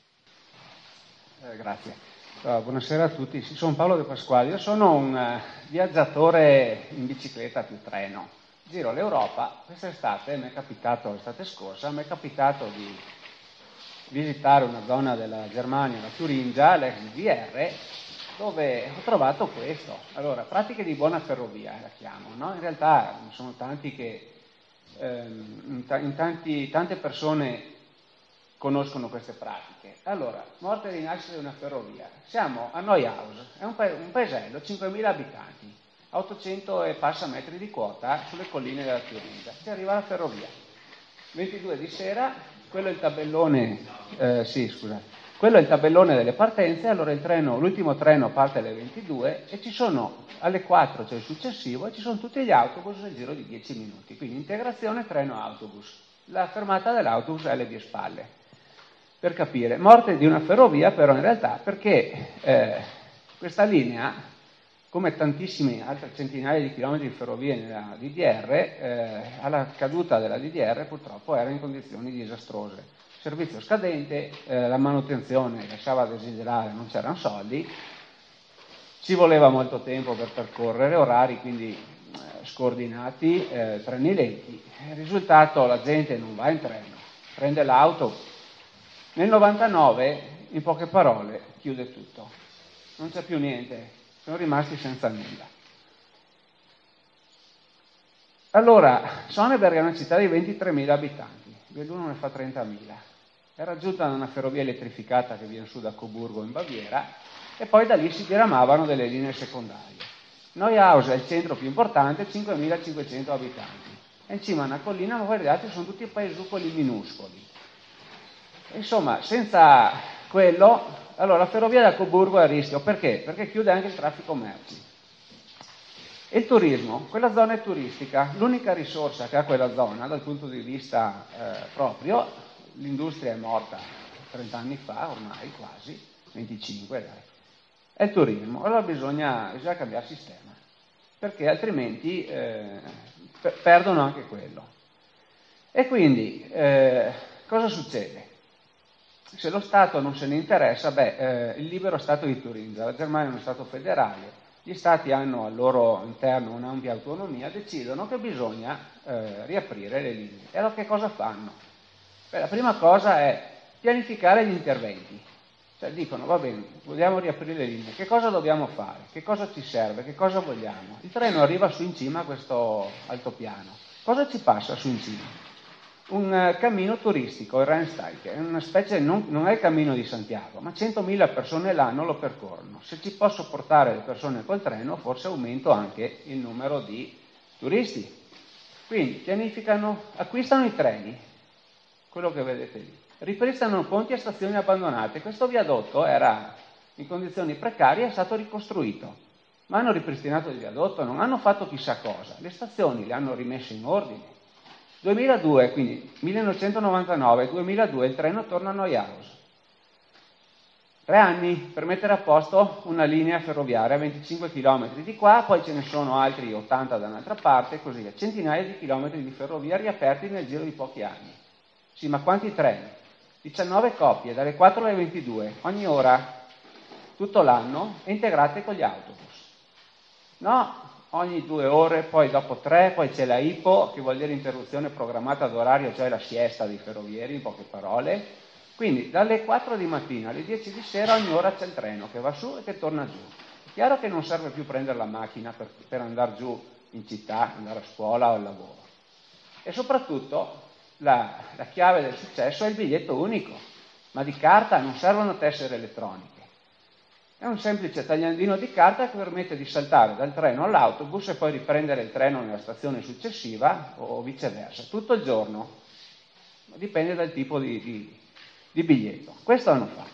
Speaker 9: Eh, grazie. Uh, buonasera a tutti, sono Paolo De Pasquale, io sono un uh, viaggiatore in bicicletta più treno, giro l'Europa. Quest'estate mi è capitato, l'estate scorsa, mi è capitato di visitare una zona della Germania, la Turingia, l'ex D D R, dove ho trovato questo. Allora, pratiche di buona ferrovia la chiamo, no? In realtà sono tanti che, ehm, in, ta- in tanti, tante persone conoscono queste pratiche. Allora, morte di nascita di una ferrovia. Siamo a Neuhaus, è un, pa- un paesello, cinquemila abitanti, ottocento e passa metri di quota sulle colline della Turingia. Si arriva alla ferrovia. ventidue di sera, quello è il tabellone, eh, sì, scusa, quello è il tabellone delle partenze. Allora il treno, l'ultimo treno parte alle ventidue e ci sono alle quattro, cioè il successivo, e ci sono tutti gli autobus nel giro di dieci minuti. Quindi integrazione treno-autobus. La fermata dell'autobus è alle mie spalle. Per capire, morte di una ferrovia però in realtà perché eh, questa linea, come tantissime altre centinaia di chilometri di ferrovie nella D D R, eh, alla caduta della D D R purtroppo era in condizioni disastrose. Servizio scadente, eh, la manutenzione lasciava a desiderare, non c'erano soldi, ci voleva molto tempo per percorrere, orari quindi eh, scordinati, eh, treni lenti. Il risultato, la gente non va in treno, prende l'auto. Nel novantanove, in poche parole, chiude tutto. Non c'è più niente, sono rimasti senza nulla. Allora, Sonneberg è una città di ventitremila abitanti, Belluno ne fa trentamila. È raggiunta da una ferrovia elettrificata che viene su da Coburgo in Baviera, e poi da lì si diramavano delle linee secondarie. Neuhaus è il centro più importante, cinquemilacinquecento abitanti. E in cima a una collina, ma poi gli altri sono tutti paesupoli minuscoli. Insomma, senza quello, allora la ferrovia da Coburgo è a rischio. Perché? Perché chiude anche il traffico merci. E il turismo, quella zona è turistica, l'unica risorsa che ha quella zona dal punto di vista eh, proprio, l'industria è morta trent'anni fa, ormai quasi, venticinque dai, è il turismo. Allora bisogna, bisogna cambiare sistema, perché altrimenti eh, per- perdono anche quello. E quindi eh, cosa succede? Se lo Stato non se ne interessa, beh, eh, il libero Stato di Turingia, la Germania è uno Stato federale, gli Stati hanno al loro interno un'ampia autonomia, decidono che bisogna eh, riaprire le linee. E allora che cosa fanno? Beh, la prima cosa è pianificare gli interventi. Cioè dicono, va bene, vogliamo riaprire le linee, che cosa dobbiamo fare? Che cosa ci serve? Che cosa vogliamo? Il treno arriva su in cima a questo altopiano. Cosa ci passa su in cima? Un uh, cammino turistico, il Rheinsteig, è una specie, non, non è il cammino di Santiago, ma centomila persone l'anno lo percorrono. Se ci posso portare le persone col treno, forse aumento anche il numero di turisti. Quindi pianificano, acquistano i treni, quello che vedete lì, ripristano ponti e stazioni abbandonate. Questo viadotto era in condizioni precarie, è stato ricostruito, ma hanno ripristinato il viadotto, non hanno fatto chissà cosa, le stazioni le hanno rimesse in ordine. duemiladue, quindi millenovecentonovantanove, duemiladue il treno torna a Neuhaus. Tre anni per mettere a posto una linea ferroviaria a venticinque chilometri di qua, poi ce ne sono altri ottanta da un'altra parte, e così via. Centinaia di chilometri di ferrovia riaperti nel giro di pochi anni. Sì, ma quanti treni? diciannove coppie, dalle quattro alle ventidue, ogni ora, tutto l'anno, e integrate con gli autobus. No? Ogni due ore, poi dopo tre, poi c'è la I P O, che vuol dire interruzione programmata d'orario, cioè la siesta dei ferrovieri, in poche parole. Quindi dalle quattro di mattina alle dieci di sera ogni ora c'è il treno che va su e che torna giù. È chiaro che non serve più prendere la macchina per, per andare giù in città, andare a scuola o al lavoro. E soprattutto la, la chiave del successo è il biglietto unico, ma di carta, non servono tessere elettroniche. È un semplice tagliandino di carta che permette di saltare dal treno all'autobus e poi riprendere il treno nella stazione successiva o viceversa, tutto il giorno. Dipende dal tipo di, di, di biglietto. Questo hanno fatto.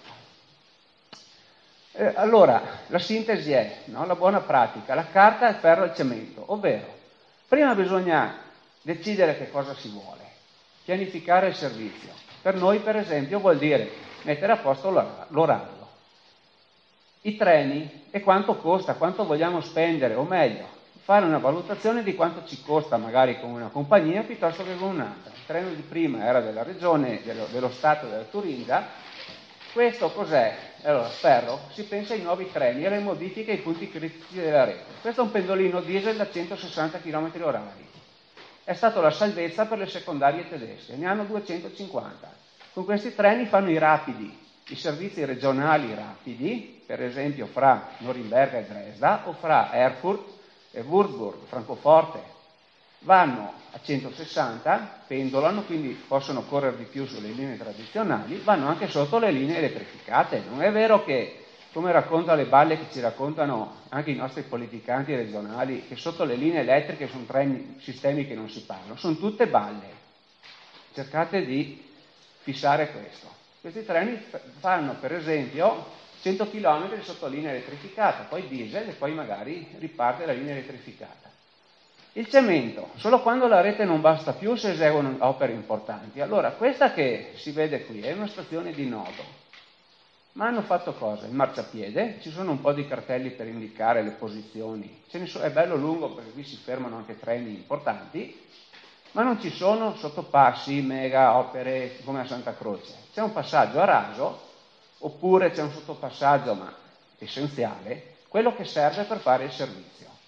Speaker 9: Eh, allora, la sintesi è, no? La buona pratica, la carta, il ferro e il cemento, ovvero, prima bisogna decidere che cosa si vuole, pianificare il servizio. Per noi, per esempio, vuol dire mettere a posto l'orario, i treni e quanto costa, quanto vogliamo spendere, o meglio, fare una valutazione di quanto ci costa magari con una compagnia piuttosto che con un'altra. Il treno di prima era della regione, dello, dello Stato della Turingia. Questo cos'è? Allora, ferro, si pensa ai nuovi treni, alle modifiche ai punti critici della rete. Questo è un pendolino diesel da centosessanta chilometri orari. È stata la salvezza per le secondarie tedesche, ne hanno duecentocinquanta. Con questi treni fanno i rapidi, i servizi regionali rapidi, per esempio fra Norimberga e Dresda, o fra Erfurt e Würzburg, Francoforte. Vanno a centosessanta, pendolano, quindi possono correre di più sulle linee tradizionali, vanno anche sotto le linee elettrificate. Non è vero che, come raccontano le balle che ci raccontano anche i nostri politicanti regionali, che sotto le linee elettriche sono treni, sistemi che non si parlano, sono tutte balle. Cercate di fissare questo. Questi treni fanno, per esempio, cento chilometri sotto linea elettrificata, poi diesel e poi magari riparte la linea elettrificata. Il cemento, solo quando la rete non basta più si eseguono opere importanti. Allora, questa che si vede qui è una stazione di nodo. Ma hanno fatto cosa? Il marciapiede, ci sono un po' di cartelli per indicare le posizioni, ce ne so, è bello lungo perché qui si fermano anche treni importanti, ma non ci sono sottopassi, mega opere come a Santa Croce. C'è un passaggio a raso, oppure c'è un sottopassaggio, ma essenziale, quello che serve per fare il servizio.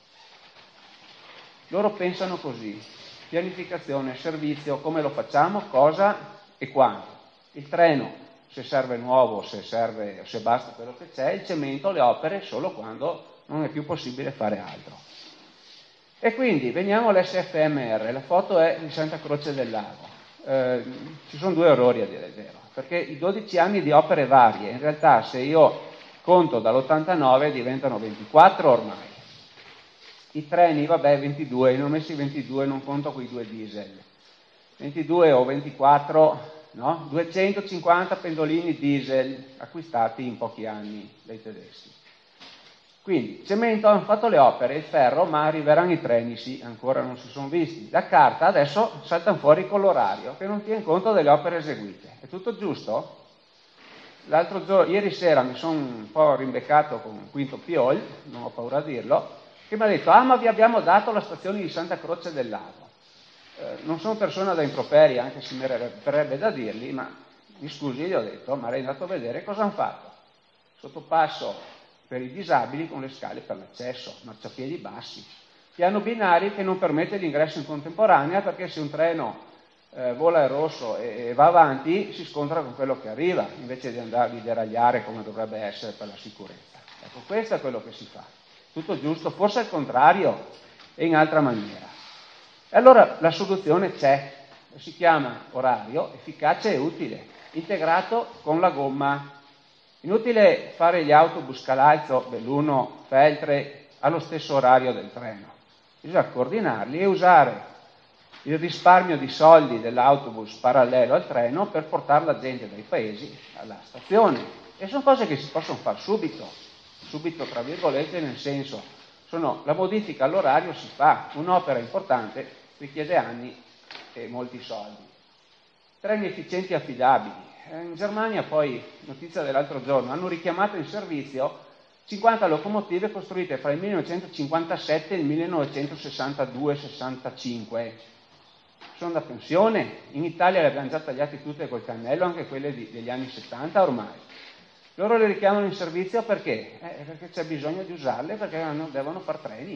Speaker 9: Loro pensano così, pianificazione, servizio, come lo facciamo, cosa e quando. Il treno, se serve nuovo, se serve, se basta quello che c'è, il cemento, le opere solo quando non è più possibile fare altro. E quindi veniamo all'S F M R, la foto è di Santa Croce del Lago. Eh, ci sono due errori a dire il vero, perché i dodici anni di opere varie, in realtà se io conto dall'ottantanove diventano ventiquattro ormai. I treni, vabbè, ventidue, ne ho messi ventidue, non conto quei due diesel. ventidue o ventiquattro, no? duecentocinquanta pendolini diesel acquistati in pochi anni dai tedeschi. Quindi, cemento, hanno fatto le opere, il ferro, ma arriveranno i treni, sì, ancora non si sono visti. La carta adesso saltano fuori con l'orario, che non tiene conto delle opere eseguite. È tutto giusto? L'altro giorno, ieri sera mi sono un po' rimbeccato con Quinto Piol, non ho paura a dirlo, che mi ha detto, ah ma vi abbiamo dato la stazione di Santa Croce del Lago. Eh, non sono persona da improperi, anche se mi verrebbe da dirli, ma mi scusi, gli ho detto, ma lei è andato a vedere cosa hanno fatto. Sottopasso per i disabili con le scale per l'accesso, marciapiedi bassi, piano binario che non permette l'ingresso in contemporanea perché se un treno eh, vola il rosso e, e va avanti si scontra con quello che arriva invece di andarli a deragliare come dovrebbe essere per la sicurezza. Ecco, questo è quello che si fa. Tutto giusto, forse al contrario e in altra maniera. E allora la soluzione c'è, si chiama orario efficace e utile, integrato con la gomma. Inutile fare gli autobus Calalzo, Belluno, Feltre allo stesso orario del treno. Bisogna coordinarli e usare il risparmio di soldi dell'autobus parallelo al treno per portare la gente dai paesi alla stazione. E sono cose che si possono fare subito, subito tra virgolette, nel senso, sono, la modifica all'orario si fa, un'opera importante richiede anni e molti soldi. Treni efficienti e affidabili. In Germania poi, notizia dell'altro giorno, hanno richiamato in servizio cinquanta locomotive costruite fra il millenovecentocinquantasette e il millenovecentosessantadue sessantacinque. Sono da pensione, in Italia le abbiamo già tagliate tutte col cannello, anche quelle di, degli anni settanta ormai. Loro le richiamano in servizio perché? Eh, perché c'è bisogno di usarle, perché hanno, devono far treni.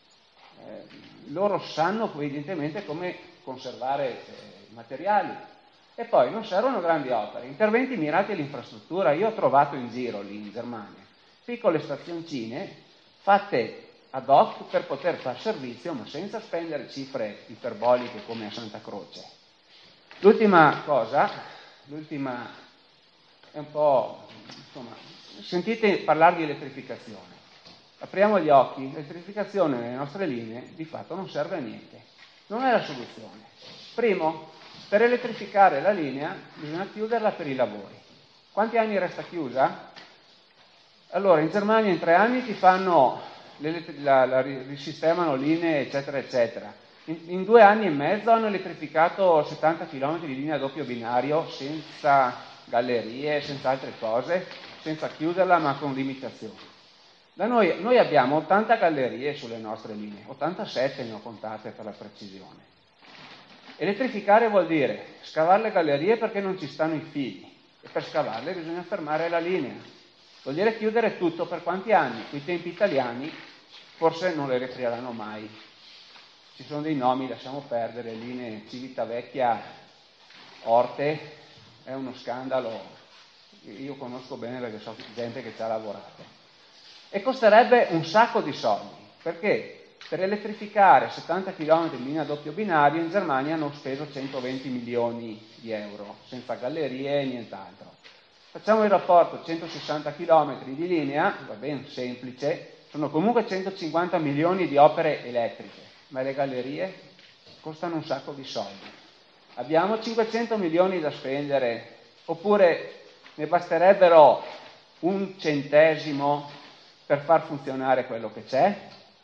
Speaker 9: Eh, loro sanno evidentemente come conservare eh, i materiali. E poi non servono grandi opere, interventi mirati all'infrastruttura. Io ho trovato in giro lì in Germania piccole stazioncine fatte ad hoc per poter fare servizio, ma senza spendere cifre iperboliche come a Santa Croce. L'ultima cosa, l'ultima è un po', insomma, sentite parlare di elettrificazione. Apriamo gli occhi, l'elettrificazione nelle nostre linee di fatto non serve a niente, non è la soluzione. Primo, per elettrificare la linea bisogna chiuderla per i lavori. Quanti anni resta chiusa? Allora, in Germania in tre anni ti fanno, la, la, risistemano linee, eccetera, eccetera. In, in due anni e mezzo hanno elettrificato settanta chilometri di linea a doppio binario, senza gallerie, senza altre cose, senza chiuderla, ma con limitazioni. Da noi, noi abbiamo ottanta gallerie sulle nostre linee, ottantasette ne ho contate per la precisione. Elettrificare vuol dire scavare le gallerie perché non ci stanno i fili, e per scavarle bisogna fermare la linea. Vuol dire chiudere tutto per quanti anni? Quei tempi italiani forse non le riapriranno mai. Ci sono dei nomi, lasciamo perdere, linee Civitavecchia, Orte, è uno scandalo, io conosco bene perché so gente che ci ha lavorato. E costerebbe un sacco di soldi, perché per elettrificare settanta chilometri di linea a doppio binario in Germania hanno speso centoventi milioni di euro, senza gallerie e nient'altro. Facciamo il rapporto, centosessanta chilometri di linea, va bene, semplice, sono comunque centocinquanta milioni di opere elettriche, ma le gallerie costano un sacco di soldi. Abbiamo cinquecento milioni da spendere, oppure ne basterebbero un centesimo per far funzionare quello che c'è?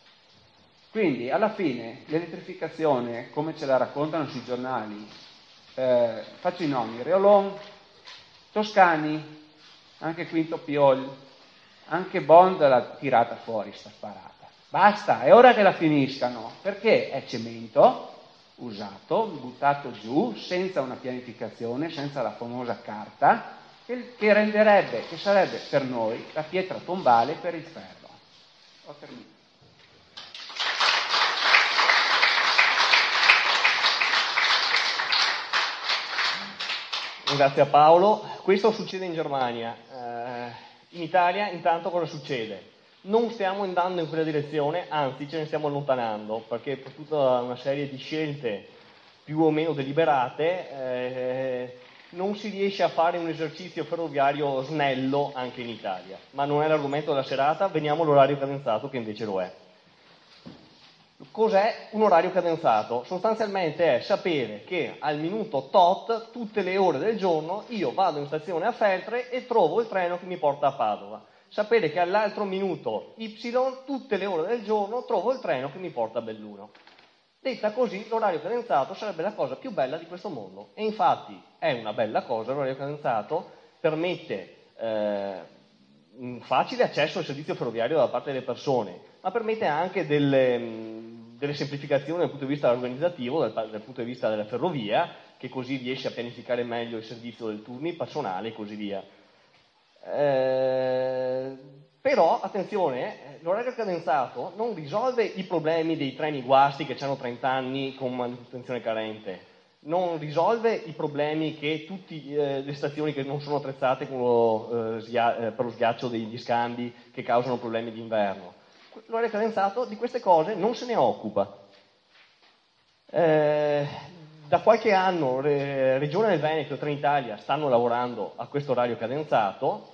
Speaker 9: Quindi alla fine l'elettrificazione, come ce la raccontano sui giornali, eh, faccio i nomi, Reolon, Toscani, anche Quinto Piol, anche Bond l'ha tirata fuori sta sparata. Basta, è ora che la finiscano, perché è cemento usato, buttato giù, senza una pianificazione, senza la famosa carta, che, che renderebbe, che sarebbe per noi la pietra tombale per il ferro. Ho terminato.
Speaker 8: Grazie a Paolo. Questo succede in Germania. Eh, in Italia intanto cosa succede? Non stiamo andando in quella direzione, anzi ce ne stiamo allontanando, perché per tutta una serie di scelte più o meno deliberate eh, non si riesce a fare un esercizio ferroviario snello anche in Italia. Ma non è l'argomento della serata, veniamo all'orario cadenzato che invece lo è. Cos'è un orario cadenzato? Sostanzialmente è sapere che al minuto tot, tutte le ore del giorno, io vado in stazione a Feltre e trovo il treno che mi porta a Padova. Sapere che all'altro minuto Y, tutte le ore del giorno, trovo il treno che mi porta a Belluno. Detta così, l'orario cadenzato sarebbe la cosa più bella di questo mondo. E infatti è una bella cosa, l'orario cadenzato permette eh, un facile accesso al servizio ferroviario da parte delle persone, ma permette anche delle, delle semplificazioni dal punto di vista organizzativo, dal, dal punto di vista della ferrovia, che così riesce a pianificare meglio il servizio del turno, il personale e così via. Eh, però, attenzione, l'orario cadenzato non risolve i problemi dei treni guasti che hanno trenta anni con manutenzione carente, non risolve i problemi che tutte eh, le stazioni che non sono attrezzate con lo, eh, sghia- eh, per lo sghiaccio degli scambi che causano problemi d'inverno. L'orario cadenzato di queste cose non se ne occupa. Eh, da qualche anno Re- Regione del Veneto e Trenitalia stanno lavorando a questo orario cadenzato.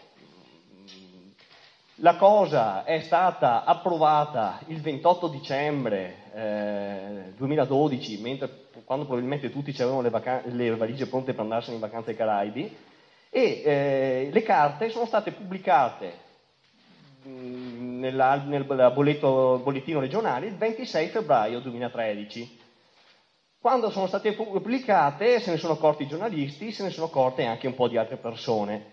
Speaker 8: La cosa è stata approvata il ventotto dicembre eh, duemiladodici, mentre, quando probabilmente tutti avevano le, vacan- le valigie pronte per andarsene in vacanza ai Caraibi, e eh, le carte sono state pubblicate mh, nella, nel bolletto, bollettino regionale il ventisei febbraio duemilatredici. Quando sono state pubblicate se ne sono accorti i giornalisti, se ne sono accorte anche un po' di altre persone.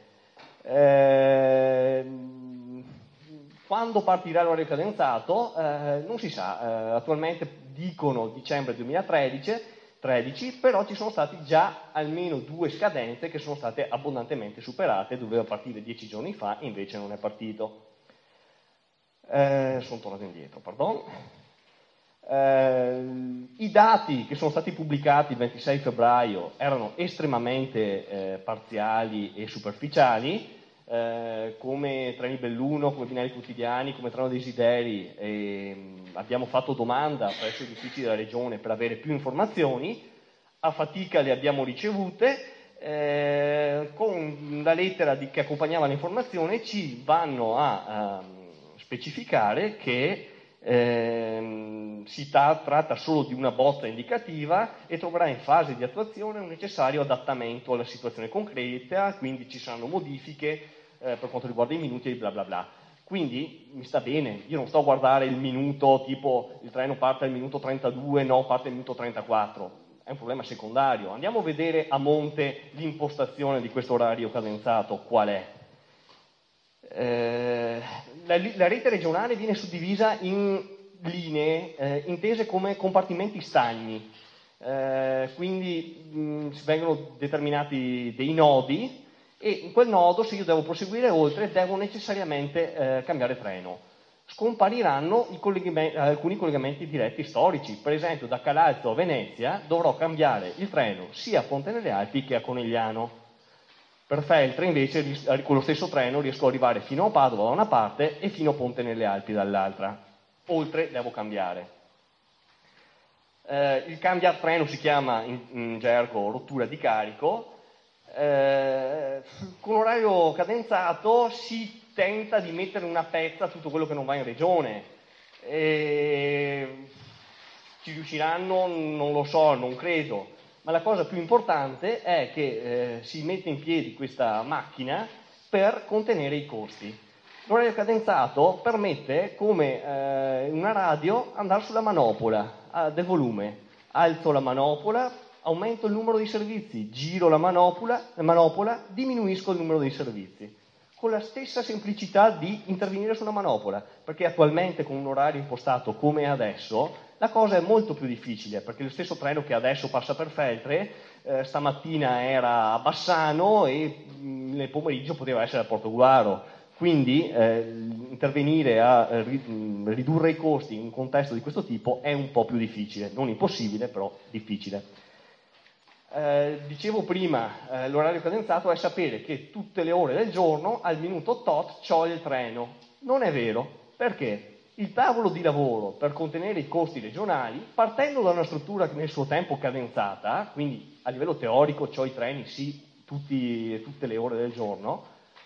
Speaker 8: Eh, Quando partirà l'orario cadenzato eh, non si sa, eh, attualmente dicono dicembre duemilatredici, tredici, però ci sono stati già almeno due scadenze che sono state abbondantemente superate, doveva partire dieci giorni fa, invece non è partito. Eh, sono tornato indietro, pardon. Eh, I dati che sono stati pubblicati il ventisei febbraio erano estremamente eh, parziali e superficiali. Eh, come Treni Belluno, come Binari Quotidiani, come Treno Desideri, eh, abbiamo fatto domanda presso gli uffici della Regione per avere più informazioni. a fatica le abbiamo ricevute, eh, con la lettera di, che accompagnava l'informazione ci vanno a, a specificare che eh, si ta- tratta solo di una bozza indicativa e troverà in fase di attuazione un necessario adattamento alla situazione concreta, quindi ci saranno modifiche eh, per quanto riguarda i minuti e bla bla bla. Quindi mi sta bene, io non sto a guardare il minuto, tipo il treno parte al minuto trentadue, no, parte al minuto trentaquattro, è un problema secondario. Andiamo a vedere a monte l'impostazione di questo orario cadenzato, qual è? Eh, la, la rete regionale viene suddivisa in linee eh, intese come compartimenti stagni, eh, quindi mh, vengono determinati dei nodi e in quel nodo, se io devo proseguire oltre, devo necessariamente eh, cambiare treno. Scompariranno i collegamenti, alcuni collegamenti diretti storici, per esempio da Calalzo a Venezia dovrò cambiare il treno sia a Ponte nelle Alpi che a Conegliano. Per Feltre invece con lo stesso treno riesco ad arrivare fino a Padova da una parte e fino a Ponte nelle Alpi dall'altra. Oltre devo cambiare. Eh, il cambiar treno si chiama in, in gergo rottura di carico. Eh, con orario cadenzato si tenta di mettere una pezza a tutto quello che non va in regione. E ci riusciranno? Non lo so, non credo. Ma la cosa più importante è che eh, si mette in piedi questa macchina per contenere i costi. L'orario cadenzato permette, come eh, una radio, andare sulla manopola eh, del volume. Alzo la manopola, aumento il numero di servizi, giro la manopola, la manopola, diminuisco il numero dei servizi. Con la stessa semplicità di intervenire su una manopola, perché attualmente con un orario impostato come adesso la cosa è molto più difficile, perché lo stesso treno che adesso passa per Feltre eh, stamattina era a Bassano e mh, nel pomeriggio poteva essere a Portogruaro, quindi eh, intervenire a eh, ridurre i costi in un contesto di questo tipo è un po' più difficile, non impossibile, però difficile. Eh, dicevo prima, eh, l'orario cadenzato è sapere che tutte le ore del giorno al minuto tot c'ho il treno. Non è vero, perché il tavolo di lavoro per contenere i costi regionali, partendo da una struttura che nel suo tempo cadenzata, quindi a livello teorico c'ho i treni sì tutti, tutte le ore del giorno,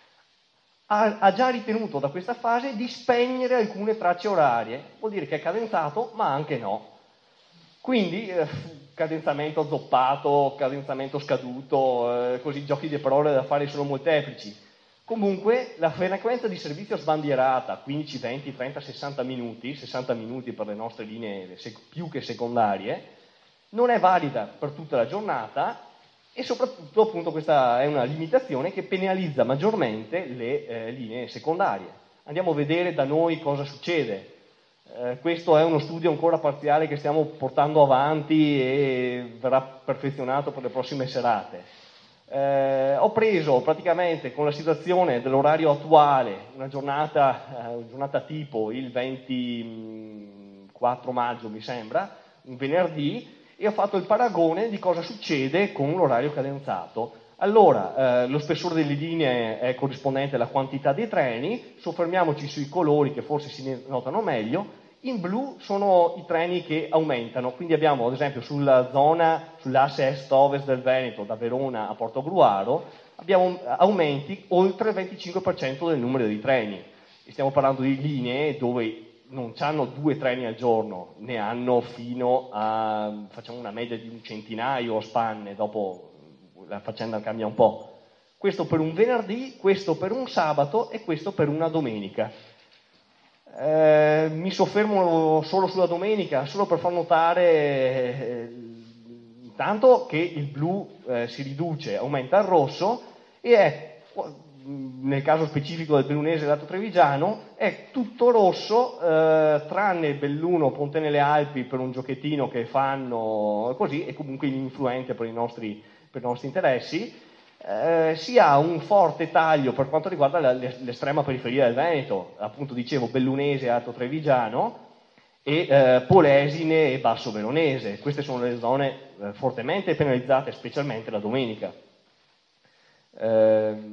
Speaker 8: ha, ha già ritenuto da questa fase di spegnere alcune tracce orarie, vuol dire che è cadenzato ma anche no. Quindi eh, cadenzamento zoppato, cadenzamento scaduto, eh, così giochi di parole da fare sono molteplici. Comunque la frequenza di servizio sbandierata, quindici, venti, trenta, sessanta minuti, sessanta minuti per le nostre linee più che secondarie, non è valida per tutta la giornata e soprattutto appunto questa è una limitazione che penalizza maggiormente le eh, linee secondarie. Andiamo a vedere da noi cosa succede. Eh, questo è uno studio ancora parziale che stiamo portando avanti e verrà perfezionato per le prossime serate. Eh, ho preso praticamente con la situazione dell'orario attuale una giornata, eh, giornata tipo il ventiquattro maggio mi sembra, un venerdì, e ho fatto il paragone di cosa succede con l'orario cadenzato. Allora, eh, lo spessore delle linee è corrispondente alla quantità dei treni, soffermiamoci sui colori che forse si notano meglio. In blu sono i treni che aumentano, quindi abbiamo ad esempio sulla zona, sull'asse est-ovest del Veneto, da Verona a Portogruaro, abbiamo aumenti oltre il venticinque per cento del numero di treni. E stiamo parlando di linee dove non hanno due treni al giorno, ne hanno fino a, facciamo una media di un centinaio a spanne, dopo la faccenda cambia un po'. Questo per un venerdì, questo per un sabato e questo per una domenica. Eh, mi soffermo solo sulla domenica, solo per far notare eh, intanto che il blu eh, si riduce, aumenta il rosso e è, nel caso specifico del bellunese lato trevigiano, è tutto rosso eh, tranne il Belluno Ponte nelle Alpi per un giochettino che fanno così e comunque influente per i nostri, per i nostri interessi. Eh, si ha un forte taglio per quanto riguarda la, l'estrema periferia del Veneto, appunto dicevo Bellunese, Alto Trevigiano e eh, Polesine e Basso Veronese. Queste sono le zone eh, fortemente penalizzate, specialmente la domenica. Eh,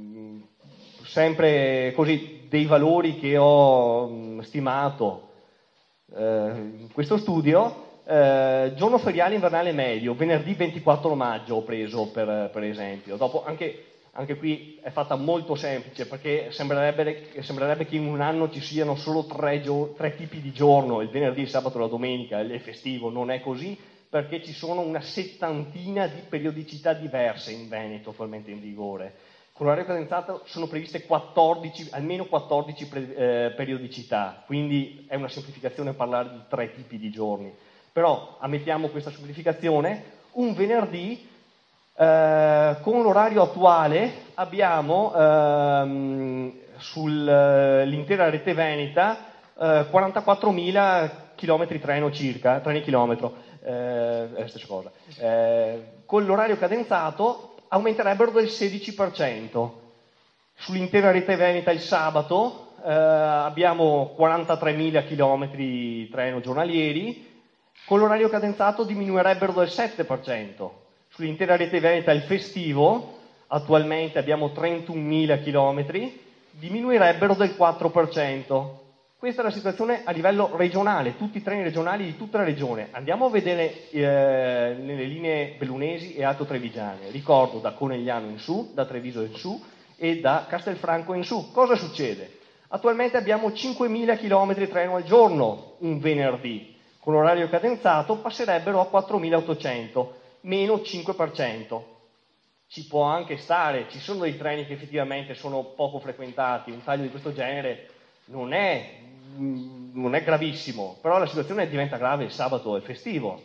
Speaker 8: sempre così dei valori che ho mh, stimato eh, in questo studio. eh, giorno feriale invernale medio, venerdì ventiquattro maggio ho preso per, per esempio. Dopo anche, anche qui è fatta molto semplice, perché sembrerebbe, sembrerebbe che in un anno ci siano solo tre, gio- tre tipi di giorno, il venerdì, il sabato e la domenica, è festivo. Non è così, perché ci sono una settantina di periodicità diverse in Veneto attualmente in vigore. Con l'orario cadenzato sono previste quattordici, almeno quattordici pre, eh, periodicità, quindi è una semplificazione parlare di tre tipi di giorni. Però ammettiamo questa semplificazione, un venerdì eh, con l'orario attuale abbiamo ehm, sull'intera rete veneta eh, quarantaquattromila chilometri treno circa, treni chilometro, eh, è la stessa cosa. Eh, con l'orario cadenzato aumenterebbero del sedici per cento. Sull'intera rete veneta il sabato eh, abbiamo quarantatremila chilometri treno giornalieri, con l'orario cadenzato diminuirebbero del sette per cento. Sull'intera rete veneta il festivo, attualmente abbiamo trentunomila chilometri, diminuirebbero del quattro per cento. Questa è la situazione a livello regionale, tutti i treni regionali di tutta la regione. Andiamo a vedere eh, nelle linee bellunesi e alto trevigiane. Ricordo da Conegliano in su, da Treviso in su e da Castelfranco in su. Cosa succede? Attualmente abbiamo cinquemila chilometri treno al giorno un venerdì. Con l'orario cadenzato passerebbero a quattromilaottocento, meno cinque per cento. Ci può anche stare, ci sono dei treni che effettivamente sono poco frequentati, un taglio di questo genere non è, non è gravissimo, però la situazione diventa grave il sabato e il festivo.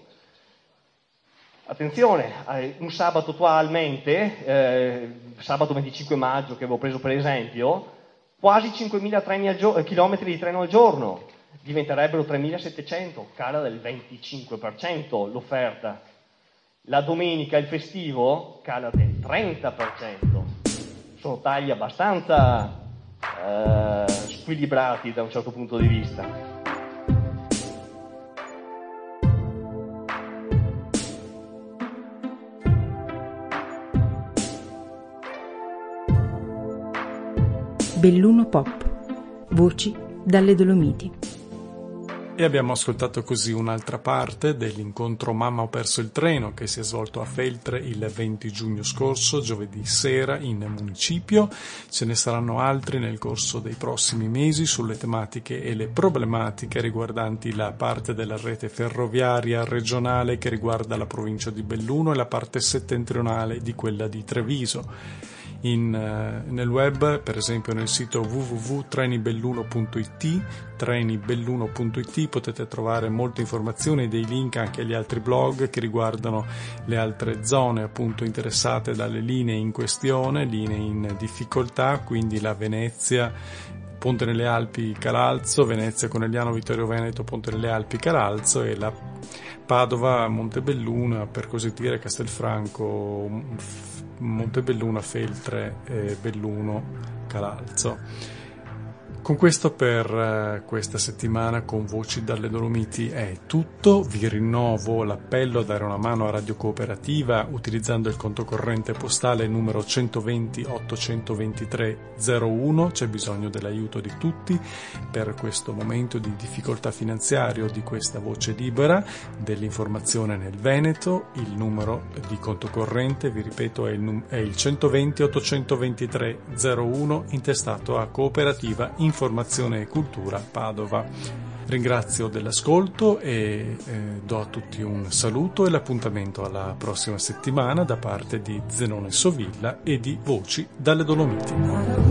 Speaker 8: Attenzione, un sabato attualmente, eh, sabato venticinque maggio che avevo preso per esempio, quasi cinquemila treni al gio- chilometri di treno al giorno, diventerebbero tremilasettecento, cala del venticinque per cento l'offerta. La domenica, il festivo, cala del trenta per cento. Sono tagli abbastanza eh, squilibrati da un certo punto di vista.
Speaker 1: Belluno Pop. Voci dalle Dolomiti.
Speaker 2: E abbiamo ascoltato così un'altra parte dell'incontro Mamma ho perso il treno che si è svolto a Feltre il venti giugno scorso, giovedì sera in municipio. Ce ne saranno altri nel corso dei prossimi mesi sulle tematiche e le problematiche riguardanti la parte della rete ferroviaria regionale che riguarda la provincia di Belluno e la parte settentrionale di quella di Treviso. In, uh, nel web, per esempio nel sito w w w punto trenibelluno punto i t trenibelluno punto i t potete trovare molte informazioni e dei link anche agli altri blog che riguardano le altre zone appunto interessate dalle linee in questione, linee in difficoltà, quindi la Venezia, Ponte nelle Alpi Calalzo, Venezia Conegliano Vittorio Veneto, Ponte nelle Alpi Calalzo e la Padova Montebelluna, per così dire Castelfranco Montebelluna, Feltre e Belluno Calalzo. Con questo per eh, questa settimana con Voci dalle Dolomiti è tutto. Vi rinnovo l'appello a dare una mano a Radio Cooperativa utilizzando il conto corrente postale numero centoventi ottocentoventitré zero uno. C'è bisogno dell'aiuto di tutti per questo momento di difficoltà finanziario di questa voce libera dell'informazione nel Veneto. Il numero di conto corrente, vi ripeto, è il, num- è il centoventi ottocentoventitré zero uno intestato a Cooperativa Informazione e Cultura Padova. Ringrazio dell'ascolto e eh, do a tutti un saluto e l'appuntamento alla prossima settimana da parte di Zenone Sovilla e di Voci dalle Dolomiti.